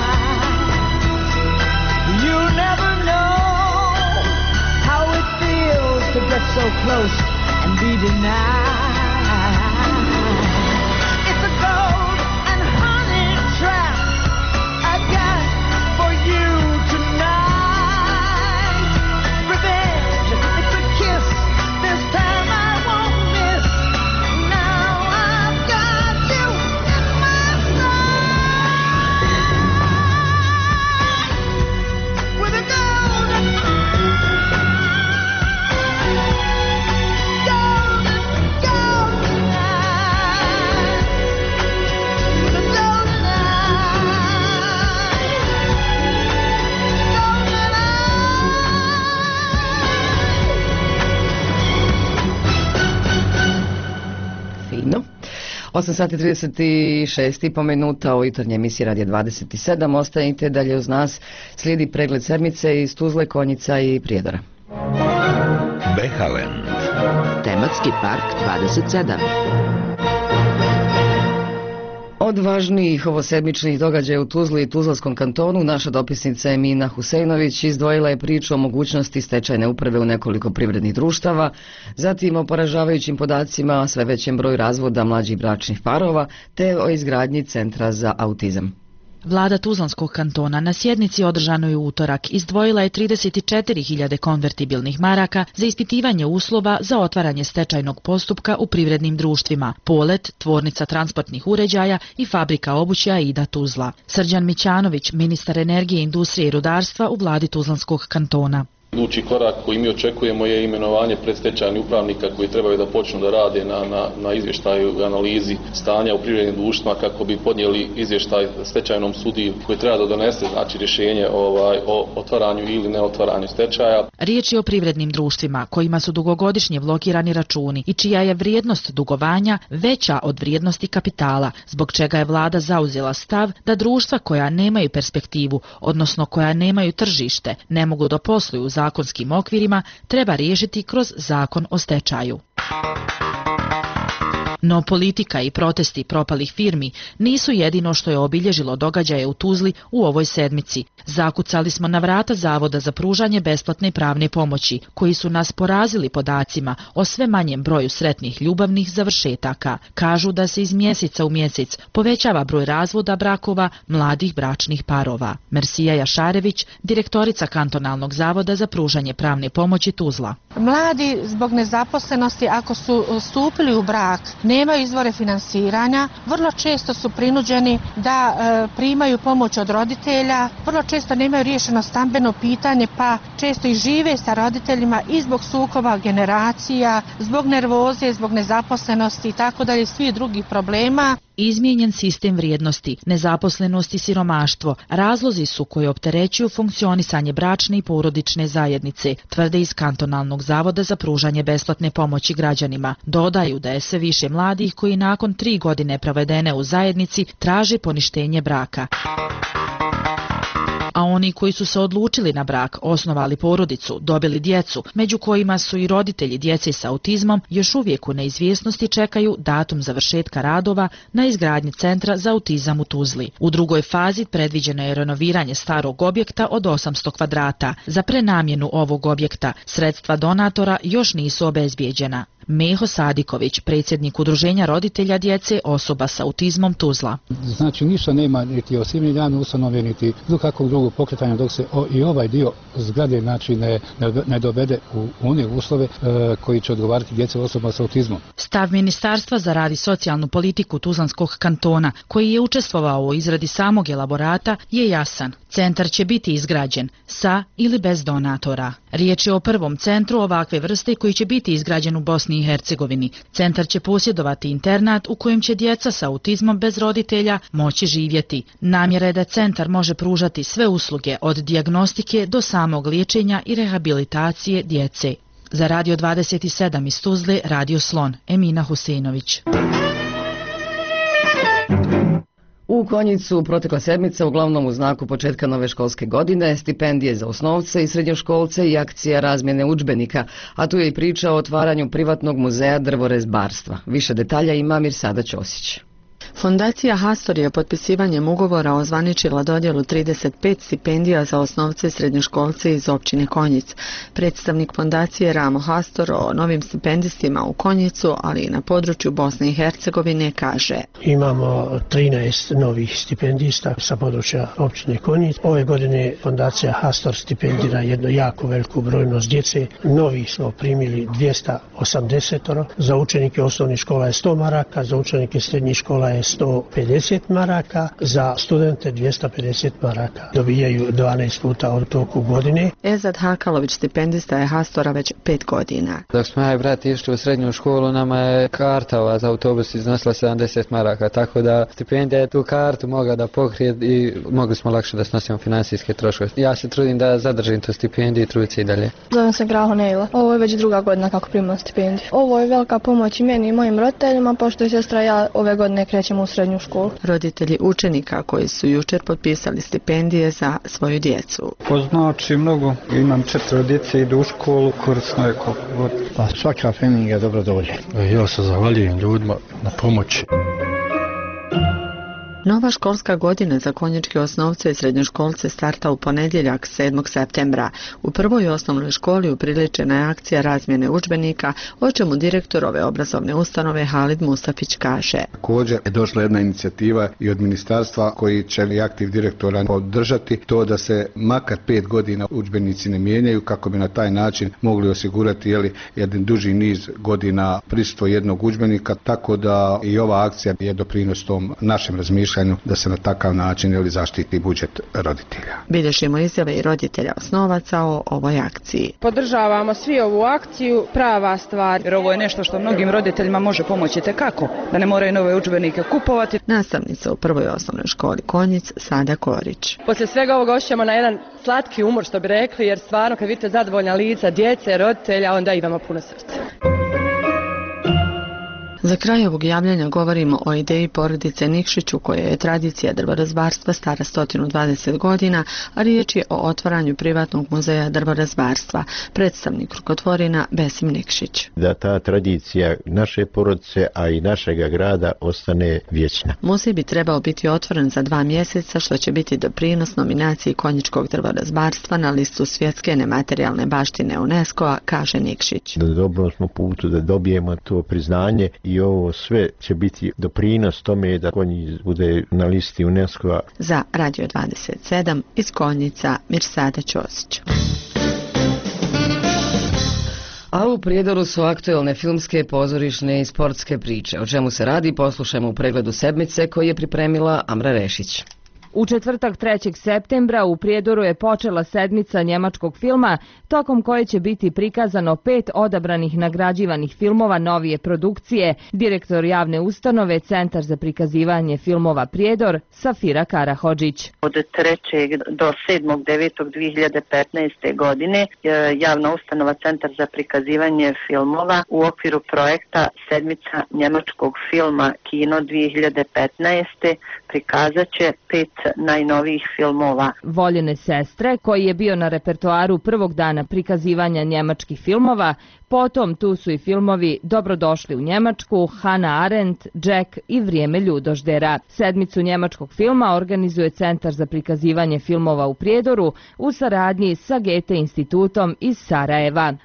You never know how it feels to get so close and be denied. It's a gold and honey trap I got for you tonight. Revenge, it's a kiss, this time I won't miss. Now I've got you in my sight. With a golden osam sati trideset šest i po minuta u jutarnjoj emisiji Radija dvadeset sedam. Ostanite dalje uz nas. Slijedi pregled sedmice iz Tuzle, Konjica i Prijedora. Behaland. Tematski park dvadeset sedam. Od važnijih ovosedmičnih događaja u Tuzli i Tuzlanskom kantonu, naša dopisnica Emina Huseinović izdvojila je priču o mogućnosti stečajne uprave u nekoliko privrednih društava, zatim o poražavajućim podacima, sve većem broju razvoda mlađih bračnih parova, te o izgradnji centra za autizam. Vlada Tuzlanskog kantona na sjednici održanoj u utorak izdvojila je trideset četiri hiljade konvertibilnih maraka za ispitivanje uslova za otvaranje stečajnog postupka u privrednim društvima Polet, tvornica transportnih uređaja i fabrika obuće Aida Tuzla. Srđan Mićanović, ministar energije, industrije i rudarstva u vladi Tuzlanskog kantona. Idući korak koji mi očekujemo je imenovanje predstečajnih upravnika koji trebaju da počnu da rade na, na, na izvještaju i analizi stanja u privrednim društvima kako bi podnijeli izvještaj stečajnom sudiji koji treba da donese znači rješenje ovaj, o otvaranju ili neotvaranju stečaja. Riječ je o privrednim društvima kojima su dugogodišnje blokirani računi i čija je vrijednost dugovanja veća od vrijednosti kapitala, zbog čega je vlada zauzela stav da društva koja nemaju perspektivu, odnosno koja nemaju tržište, ne mogu da posluju u zakonskim okvirima, treba riješiti kroz zakon o stečaju. No politika i protesti propalih firmi nisu jedino što je obilježilo događaje u Tuzli u ovoj sedmici. Zakucali smo na vrata Zavoda za pružanje besplatne pravne pomoći, koji su nas porazili podacima o sve manjem broju sretnih ljubavnih završetaka. Kažu da se iz mjeseca u mjesec povećava broj razvoda brakova mladih bračnih parova. Mersija Jašarević, direktorica Kantonalnog zavoda za pružanje pravne pomoći Tuzla. Mladi zbog nezaposlenosti, ako su stupili u brak, nemaju izvore finansiranja, vrlo često su prinuđeni da e, primaju pomoć od roditelja, vrlo često nemaju riješeno stambeno pitanje, pa često i žive sa roditeljima i zbog sukoba generacija, zbog nervoze, zbog nezaposlenosti i tako dalje, svih drugih problema. Izmijenjen sistem vrijednosti, nezaposlenost i siromaštvo razlozi su koji opterećuju funkcionisanje bračne i porodične zajednice, tvrde iz Kantonalnog zavoda za pružanje besplatne pomoći građanima. Dodaju da je sve više mladih koji nakon tri godine provedene u zajednici traže poništenje braka. A oni koji su se odlučili na brak, osnovali porodicu, dobili djecu, među kojima su i roditelji djece s autizmom, još uvijek u neizvjesnosti čekaju datum završetka radova na izgradnji centra za autizam u Tuzli. U drugoj fazi predviđeno je renoviranje starog objekta od osamsto kvadrata. Za prenamjenu ovog objekta sredstva donatora još nisu obezbijeđena. Meho Sadiković, predsjednik Udruženja roditelja djece osoba s autizmom Tuzla. Znači ništa nema niti osnivanje javne ustanove, niti do kakvog drugog pokretanja dok se o, i ovaj dio zgrade znači ne, ne, ne dovede u one uslove e, koji će odgovarati djece osoba s autizmom. Stav Ministarstva za rad i socijalnu politiku Tuzlanskog kantona, koji je učestvovao u izradi samog elaborata, je jasan. Centar će biti izgrađen sa ili bez donatora. Riječ je o prvom centru ovakve vrste koji će biti izgrađen u Bosni i Hercegovini. Centar će posjedovati internat u kojem će djeca sa autizmom bez roditelja moći živjeti. Namjera je da centar može pružati sve usluge od dijagnostike do samog liječenja i rehabilitacije djece. Za Radio dvadeset sedam iz Tuzle, Radio Slon, Emina Huseinović. U Konjicu protekla sedmica uglavnom u znaku početka nove školske godine, stipendije za osnovce i srednjoškolce i akcija razmjene udžbenika, a tu je i priča o otvaranju privatnog muzeja drvorezbarstva. Više detalja ima Mirsada Ćosić. Fondacija Hastor je potpisivanjem ugovora ozvaničila dodjelu trideset pet stipendija za osnovce i srednjoškolce iz općine Konjic. Predstavnik fondacije Ramo Hastor o novim stipendistima u Konjicu, ali i na području Bosne i Hercegovine, kaže: Imamo trinaest novih stipendista sa područja općine Konjic. Ove godine fondacija Hastor stipendira jednu jako veliku brojnost djece. Novi smo primili dvjesto osamdeset, za učenike osnovnih škola je sto maraka, za učenike srednjih škola je sto pedeset maraka, za studente dvjesto pedeset maraka. Dobijaju dvanaest puta od toku godine. Ezad Hakalović stipendista je Hastora već pet godina. Dok smo ja i brat išli u srednju školu, nama je karta za autobus iznosila sedamdeset maraka, tako da stipendija je tu kartu mogla da pokrije i mogli smo lakše da snosimo financijske troškove. Ja se trudim da zadržim tu stipendiju i trudim se i dalje. Zovem se Graho Nejla. Ovo je već druga godina kako primam stipendiju. Ovo je velika pomoć i meni i mojim roditeljima, pošto je sestra i ja ove godine krećemo u srednju školu. Roditelji učenika koji su jučer potpisali stipendije za svoju djecu. To znači mnogo. Imam četiri djece, idu u školu, korisno je koliko god. Pa svaka feminga dobro dođe. Ja se zahvaljujem ljudima na pomoći. Nova školska godina za konjičke osnovce i srednjoškolce starta u ponedjeljak sedmog septembra. U prvoj osnovnoj školi upriličena je akcija razmjene udžbenika, o čemu direktor ove obrazovne ustanove Halid Mustafić kaže. Također je došla jedna inicijativa i od ministarstva koji će li aktiv direktora podržati to da se makar pet godina udžbenici ne mijenjaju, kako bi na taj način mogli osigurati jeli, jedan duži niz godina prisustvo jednog udžbenika, tako da i ova akcija je doprinos tom našem razmišljanju da se na takav način ili zaštiti budžet roditelja. Bilježimo izjave i roditelja osnovaca o ovoj akciji. Podržavamo svi ovu akciju, prava stvar. Jer ovo je nešto što mnogim roditeljima može pomoći tekako, da ne moraju nove udžbenike kupovati. Nastavnica u prvoj osnovnoj školi Konjic, Sada Korić. Poslije svega ovoga osjećamo na jedan slatki umor, što bi rekli, jer stvarno kad vidite zadovoljna lica djece, roditelja, onda imamo puno srca. Za kraj ovog javljanja govorimo o ideji porodice Nikšić, u kojoj je tradicija drvorazbarstva stara sto dvadeset godina, a riječ je o otvaranju privatnog muzeja drvorazbarstva. Predstavnik rukotvorina Besim Nikšić. Da ta tradicija naše porodice, a i našega grada ostane vječna. Muzej bi trebao biti otvoren za dva mjeseca, što će biti doprinos nominaciji konjičkog drvorazbarstva na listu svjetske nematerijalne baštine UNESCO-a, kaže Nikšić. Na dobrom smo putu da dobijemo to priznanje i ovo sve će biti doprinos tome da Konjic bude na listi UNESCO-a. Za Radio dvadeset sedam iz Konjica, Mirsada Ćosić. A u Prijedoru su aktuelne filmske, pozorišne i sportske priče. O čemu se radi, poslušajmo u pregledu sedmice koji je pripremila Amra Rešić. U četvrtak trećeg septembra u Prijedoru je počela sedmica njemačkog filma, tokom koje će biti prikazano pet odabranih nagrađivanih filmova novije produkcije. Direktor javne ustanove Centar za prikazivanje filmova Prijedor, Safira Karahodžić. Od trećeg do sedmog devetog dvije hiljade petnaeste. godine javna ustanova Centar za prikazivanje filmova u okviru projekta Sedmica njemačkog filma Kino dvije hiljade petnaeste. prikazat će pet najnovijih filmova. Voljene sestre, koji je bio na repertoaru prvog dana prikazivanja njemačkih filmova, potom tu su i filmovi Dobrodošli u Njemačku, Hannah Arendt, Jack i Vrijeme ljudoždera. Sedmicu njemačkog filma organizuje Centar za prikazivanje filmova u Prijedoru u saradnji sa Goethe institutom iz Sarajeva.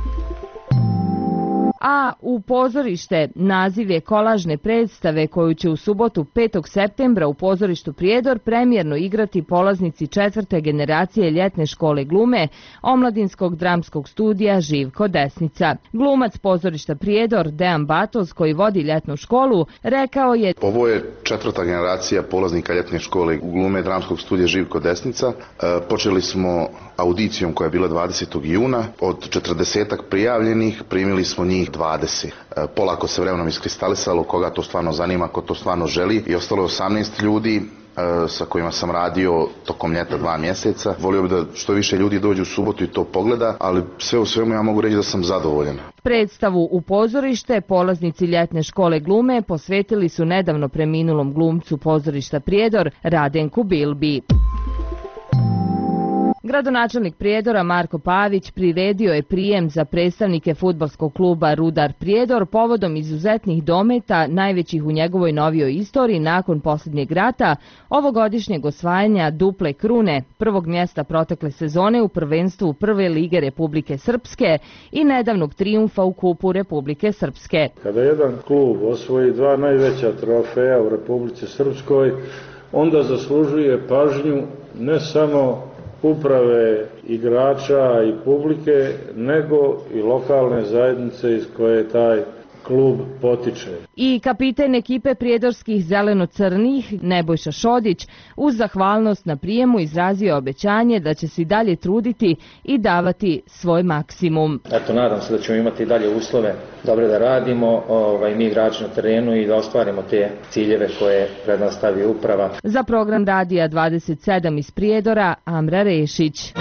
A u pozorište naziv je kolažne predstave koju će u subotu petog septembra u pozorištu Prijedor premijerno igrati polaznici četvrte generacije ljetne škole glume omladinskog dramskog studija Živko Desnica. Glumac pozorišta Prijedor Dejan Batoz, koji vodi ljetnu školu, rekao je: Ovo je četvrta generacija polaznika ljetne škole glume dramskog studija Živko Desnica. E, počeli smo audicijom koja je bila dvadesetog juna. Od četrdesetak prijavljenih primili smo njih dvadeset. Polako se vremenom iskristalisalo koga to stvarno zanima, ko to stvarno želi, i ostalo je osamnaest ljudi sa kojima sam radio tokom ljeta dva mjeseca. Volio bih da što više ljudi dođu u subotu i to pogleda, ali sve u svemu ja mogu reći da sam zadovoljan. Predstavu u pozorište polaznici ljetne škole glume posvetili su nedavno preminulom glumcu pozorišta Prijedor Radenku Bilbi. Gradonačelnik Prijedora Marko Pavić priredio je prijem za predstavnike fudbalskog kluba Rudar Prijedor povodom izuzetnih dometa, najvećih u njegovoj novijoj istoriji nakon posljednjeg rata, ovogodišnjeg osvajanja duple krune, prvog mjesta protekle sezone u prvenstvu Prve lige Republike Srpske i nedavnog trijumfa u kupu Republike Srpske. Kada jedan klub osvoji dva najveća trofeja u Republici Srpskoj, onda zaslužuje pažnju ne samo uprave, igrača i publike, nego i lokalne zajednice iz koje taj klub potiče. I kapiten ekipe prijedorskih zeleno-crnih, Nebojša Šodić, uz zahvalnost na prijemu izrazio obećanje da će se i dalje truditi i davati svoj maksimum. Eto, nadam se da ćemo imati dalje uslove dobre da radimo, ovaj, mi igrači na terenu i da ostvarimo te ciljeve koje pred nas stavi uprava. Za program Radija dvadeset sedam iz Prijedora, Amra Rešić.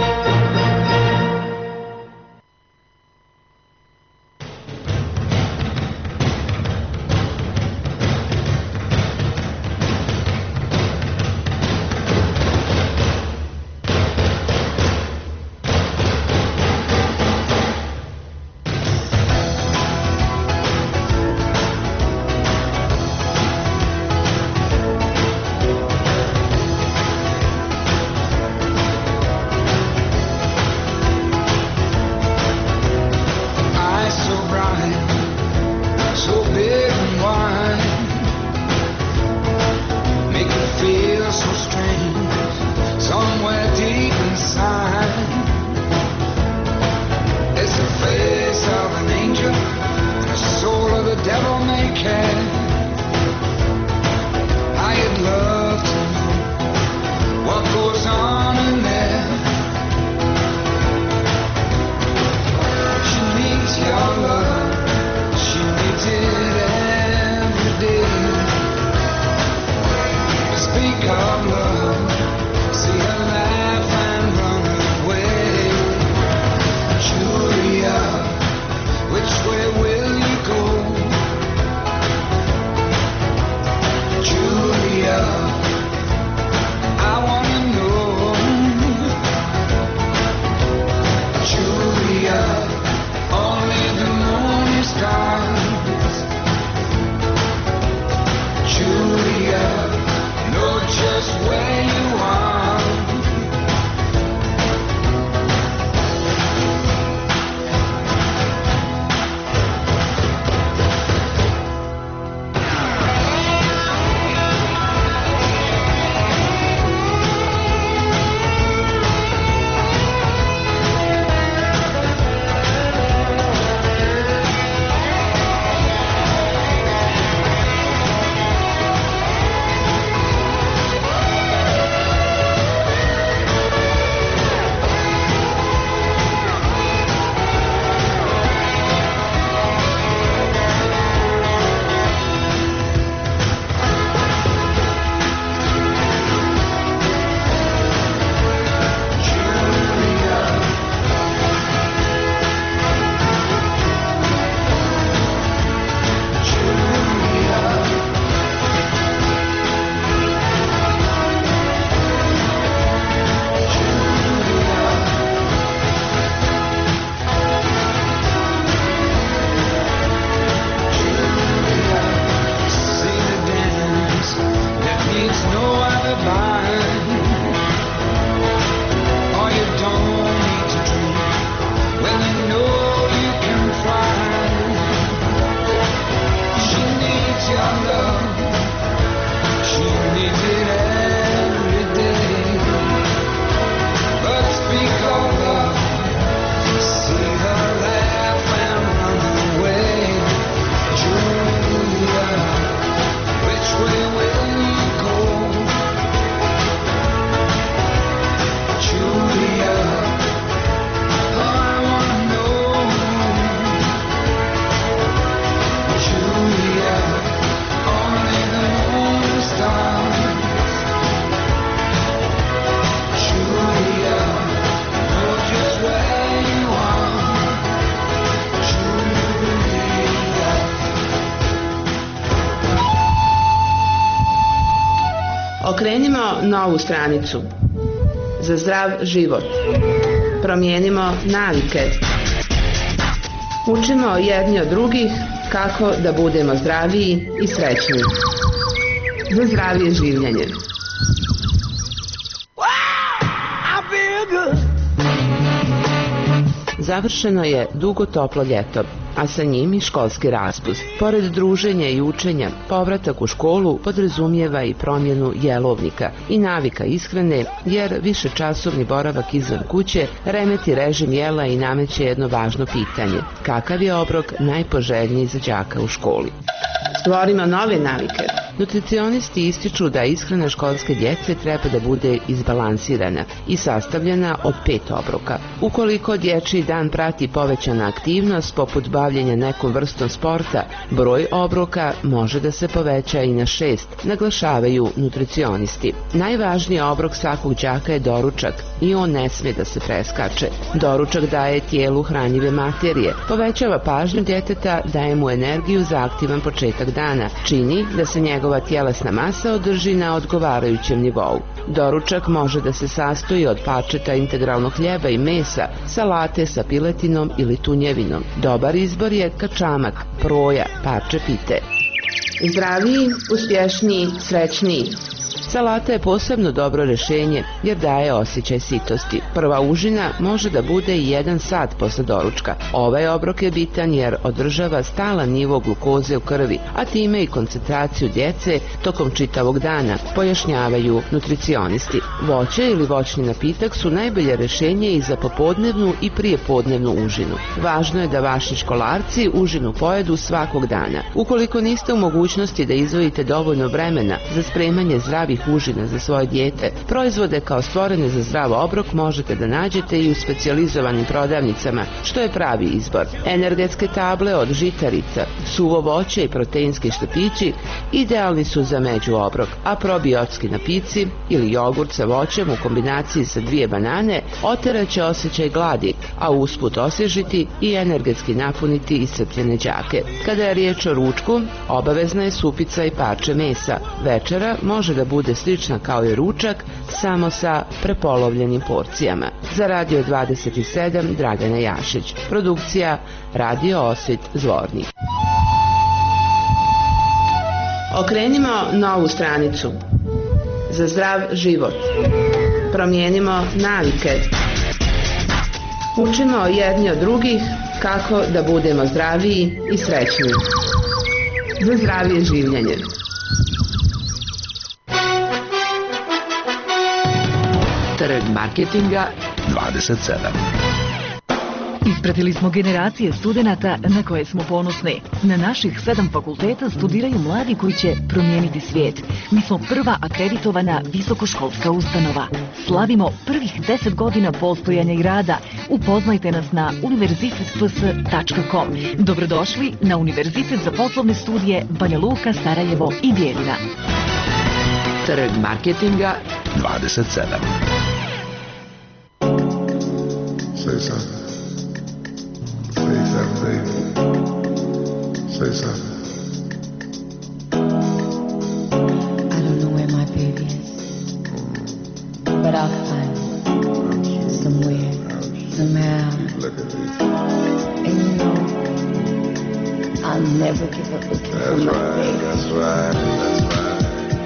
Okrenimo novu stranicu. Za zdrav život. Promijenimo navike. Učimo jedni od drugih kako da budemo zdraviji i srećniji. Za zdravije življenje. Završeno je dugo toplo ljeto, a sa njim i školski raspust. Pored druženja i učenja, povratak u školu podrazumijeva i promjenu jelovnika i navika ishrane, jer višečasovni boravak izvan kuće remeti režim jela i nameće jedno važno pitanje: kakav je obrok najpoželjniji za đaka u školi? Stvorimo nove navike. Nutricionisti ističu da ishrana školske djece treba da bude izbalansirana i sastavljena od pet obroka. Ukoliko dječji dan prati povećana aktivnost poput bavljenja nekom vrstom sporta, broj obroka može da se poveća i na šest, naglašavaju nutricionisti. Najvažniji obrok svakog đaka je doručak i on ne sme da se preskače. Doručak daje tijelu hranjive materije, povećava pažnju djeteta, daje mu energiju za aktivan početak dana, čini da se njegova tjelesna masa održi na odgovarajućem nivou. Doručak može da se sastoji od parčeta integralnog hljeba i mesa, salate sa piletinom ili tunjevinom. Dobar izbor je kačamak, proja, parče pite. Zdraviji, uspješniji, srećniji. Salata je posebno dobro rješenje jer daje osjećaj sitosti. Prva užina može da bude i jedan sat posle doručka. Ovaj obrok je bitan jer održava stalan nivo glukoze u krvi, a time i koncentraciju djece tokom čitavog dana, pojašnjavaju nutricionisti. Voće ili voćni napitak su najbolje rješenje i za popodnevnu i prijepodnevnu užinu. Važno je da vaši školarci užinu pojedu svakog dana. Ukoliko niste u mogućnosti da izdvojite dovoljno vremena za spremanje zdravih užina za svoje dijete, proizvode kao stvorene za zdrav obrok možete da nađete i u specijalizovanim prodavnicama, što je pravi izbor. Energetske table od žitarica, suvo voće i proteinski štapići idealni su za među obrok, a probiotski napici ili jogurt sa voćem u kombinaciji sa dvije banane oteraće osjećaj gladi, a usput osvježiti i energetski napuniti iscrpljene đake. Kada je riječ o ručku, obavezna je supica i parče mesa. Večera može da bude slična kao i ručak, samo sa prepolovljenim porcijama. Za Radio dvadeset sedam Dragana Jašić. Produkcija Radio Osvit Zvornik. Okrenimo novu stranicu. Za zdrav život. Promijenimo navike. Učimo jedni od drugih kako da budemo zdraviji i srećniji. Za zdravije življenje. Trg marketinga dvadeset sedam. Ispratili smo generacije studenata na koje smo ponosni. Na naših sedam fakulteta studiraju mladi koji će promijeniti svijet. Mi smo prva akreditovana visokoškolska ustanova. Slavimo prvih deset godina postojanja i rada. Upoznajte nas na univerzitet p s tačka com. Dobrodošli na Univerzitet za poslovne studije Banja Luka, Sarajevo i Bijeljina. Trg marketinga dvadeset sedam. Say something. Say something, baby. Say something. I don't know where my baby is, but I'll find him somewhere, somehow. And you know, I'll never give up looking for my baby. That's right, that's right.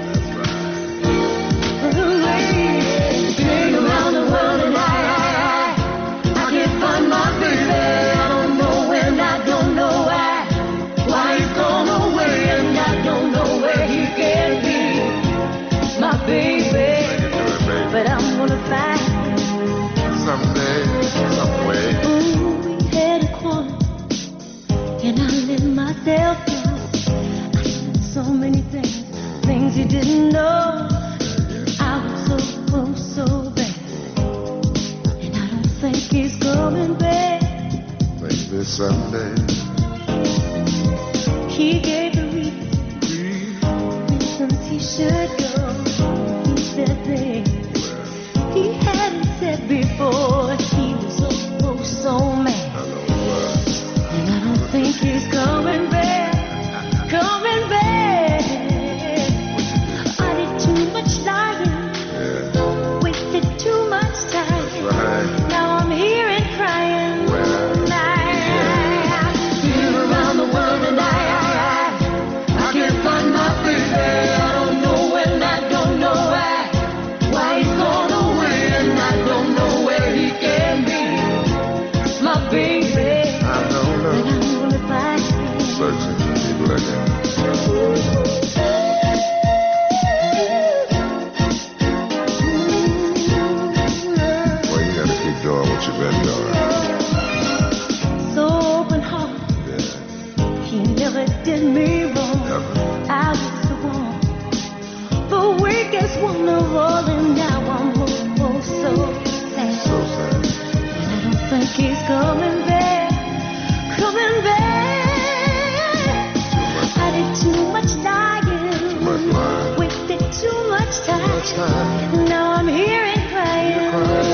Been around the world and I, I, I, I can't find my baby. I don't know when, I don't know why, why he's gone away, and I don't know where he can be, my baby. But I'm gonna find someday, some way. Ooh, we had a quarrel, and I let myself go. I said so many things, things you didn't know. I was so close, so bad, and I don't think he's coming back. Maybe someday. He gave the reason, reasons he should go. He said things he hadn't said before. He was so close, so mad, and I don't think he's coming back, coming back. I did too much lying, wasted too much time. Now I'm here and crying.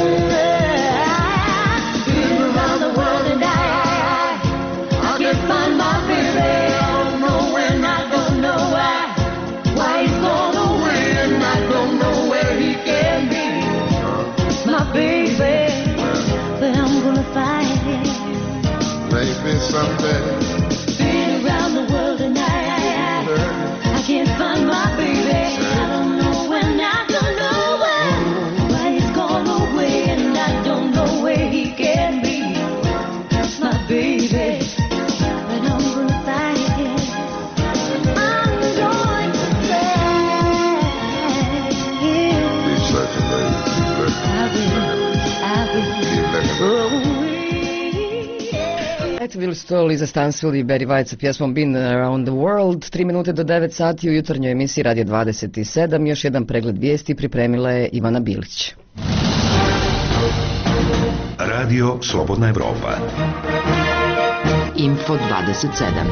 Been around the world and I, I, I, I can't find my baby. I don't know when, I don't know why. Why he's gone away and I don't know where he can be. My baby, but I'm gonna find him. Maybe someday. Been around the world and I, I, I, I can't find my baby. I don't know when, I don't know why. Why he's gone away and I don't know where he can be. My baby, but I'm gonna find him. I'm going to find him. Be certain, baby. Keep looking. I will, I will. Keep looking. Eto, bili su to Liza Stansfield i Barry White sa pjesmom Been Around the World. Tri minute do devet sati u jutarnjoj emisiji Radio dvadeset sedam. Još jedan pregled vijesti pripremila je Ivana Bilić. Radio Slobodna Evropa. Info dvadeset sedam.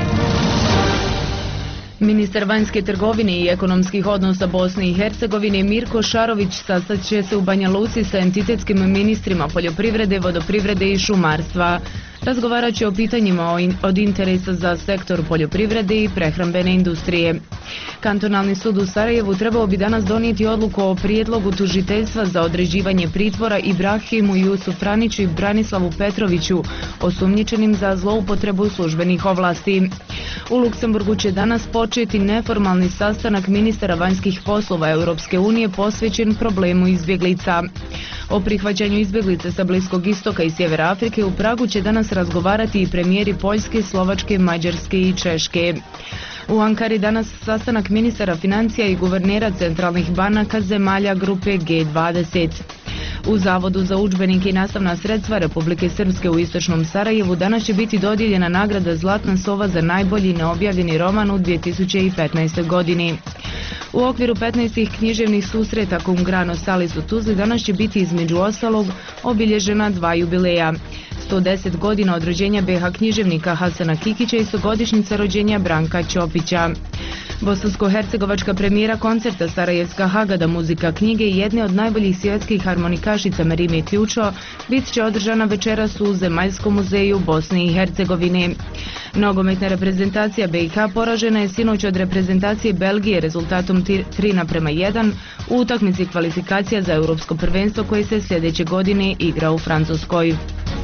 Ministar vanjske trgovine i ekonomskih odnosa Bosne i Hercegovine Mirko Šarović sastat će se u Banja Luci sa entitetskim ministrima poljoprivrede, vodoprivrede i šumarstva. Razgovarat će o pitanjima od interesa za sektor poljoprivrede i prehrambene industrije. Kantonalni sud u Sarajevu trebao bi danas donijeti odluku o prijedlogu tužiteljstva za određivanje pritvora Ibrahimu Jusufraniću i Branislavu Petroviću, osumnjičenim za zloupotrebu službenih ovlasti. U Luksemburgu će danas početi neformalni sastanak ministara vanjskih poslova Europske unije posvećen problemu izbjeglica. O prihvaćanju izbjeglice sa Bliskog istoka i Sjevera Afrike u Pragu će danas razgovarati i premijeri Poljske, Slovačke, Mađarske i Češke. U Ankari danas sastanak ministara financija i guvernera centralnih banaka zemalja grupe G dvadeset. U Zavodu za udžbenike i nastavna sredstva Republike Srpske u istočnom Sarajevu danas će biti dodijeljena nagrada Zlatna sova za najbolji neobjavljeni roman u dvije tisuće petnaestoj godini. U okviru petnaestih književnih susreta Cum grano salis u Tuzli danas će biti između ostalog obilježena dva jubileja. sto deset godina od rođenja B H književnika Hasana Kikića i stogodišnjica rođenja Branka Ćopića. Bosansko-hercegovačka premijera koncerta Sarajevska Hagada muzika knjige i jedne od najboljih svjetskih harmonikašica Marime Ključo bit će održana večeras u Zemaljskom muzeju Bosne i Hercegovine. Nogometna reprezentacija B i H poražena je sinoć od reprezentacije Belgije rezultatom tri naprema jedan u utakmici kvalifikacija za Europsko prvenstvo koje se sljedeće godine igra u Francuskoj.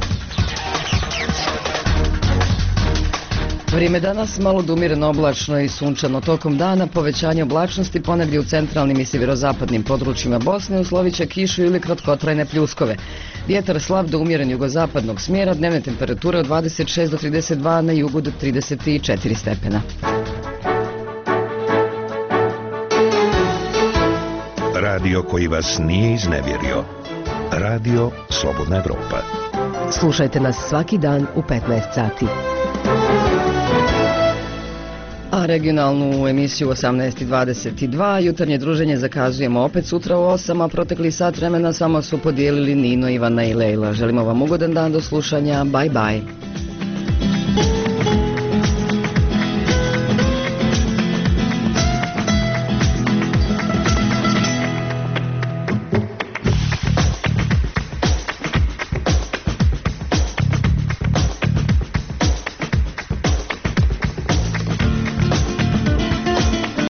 Vrijeme danas malo da umjereno oblačno i sunčano. Tokom dana povećanje oblačnosti ponegdje u centralnim i sjeverozapadnim područjima Bosne uslovit će kišu ili kratkotrajne pljuskove. Vjetar slab do umjeren jugozapadnog smjera, dnevne temperature od dvadeset šest do trideset dva, na jugu do trideset četiri stepena. Radio koji vas nije iznevjerio. Radio Slobodna Evropa. Slušajte nas svaki dan u petnaest sati. A regionalnu emisiju osamnaest i dvadeset dva, jutarnje druženje zakazujemo opet sutra u osam, a protekli sat vremena samo su podijelili Nino, Ivana i Lejla. Želimo vam ugodan dan do slušanja. Bye bye.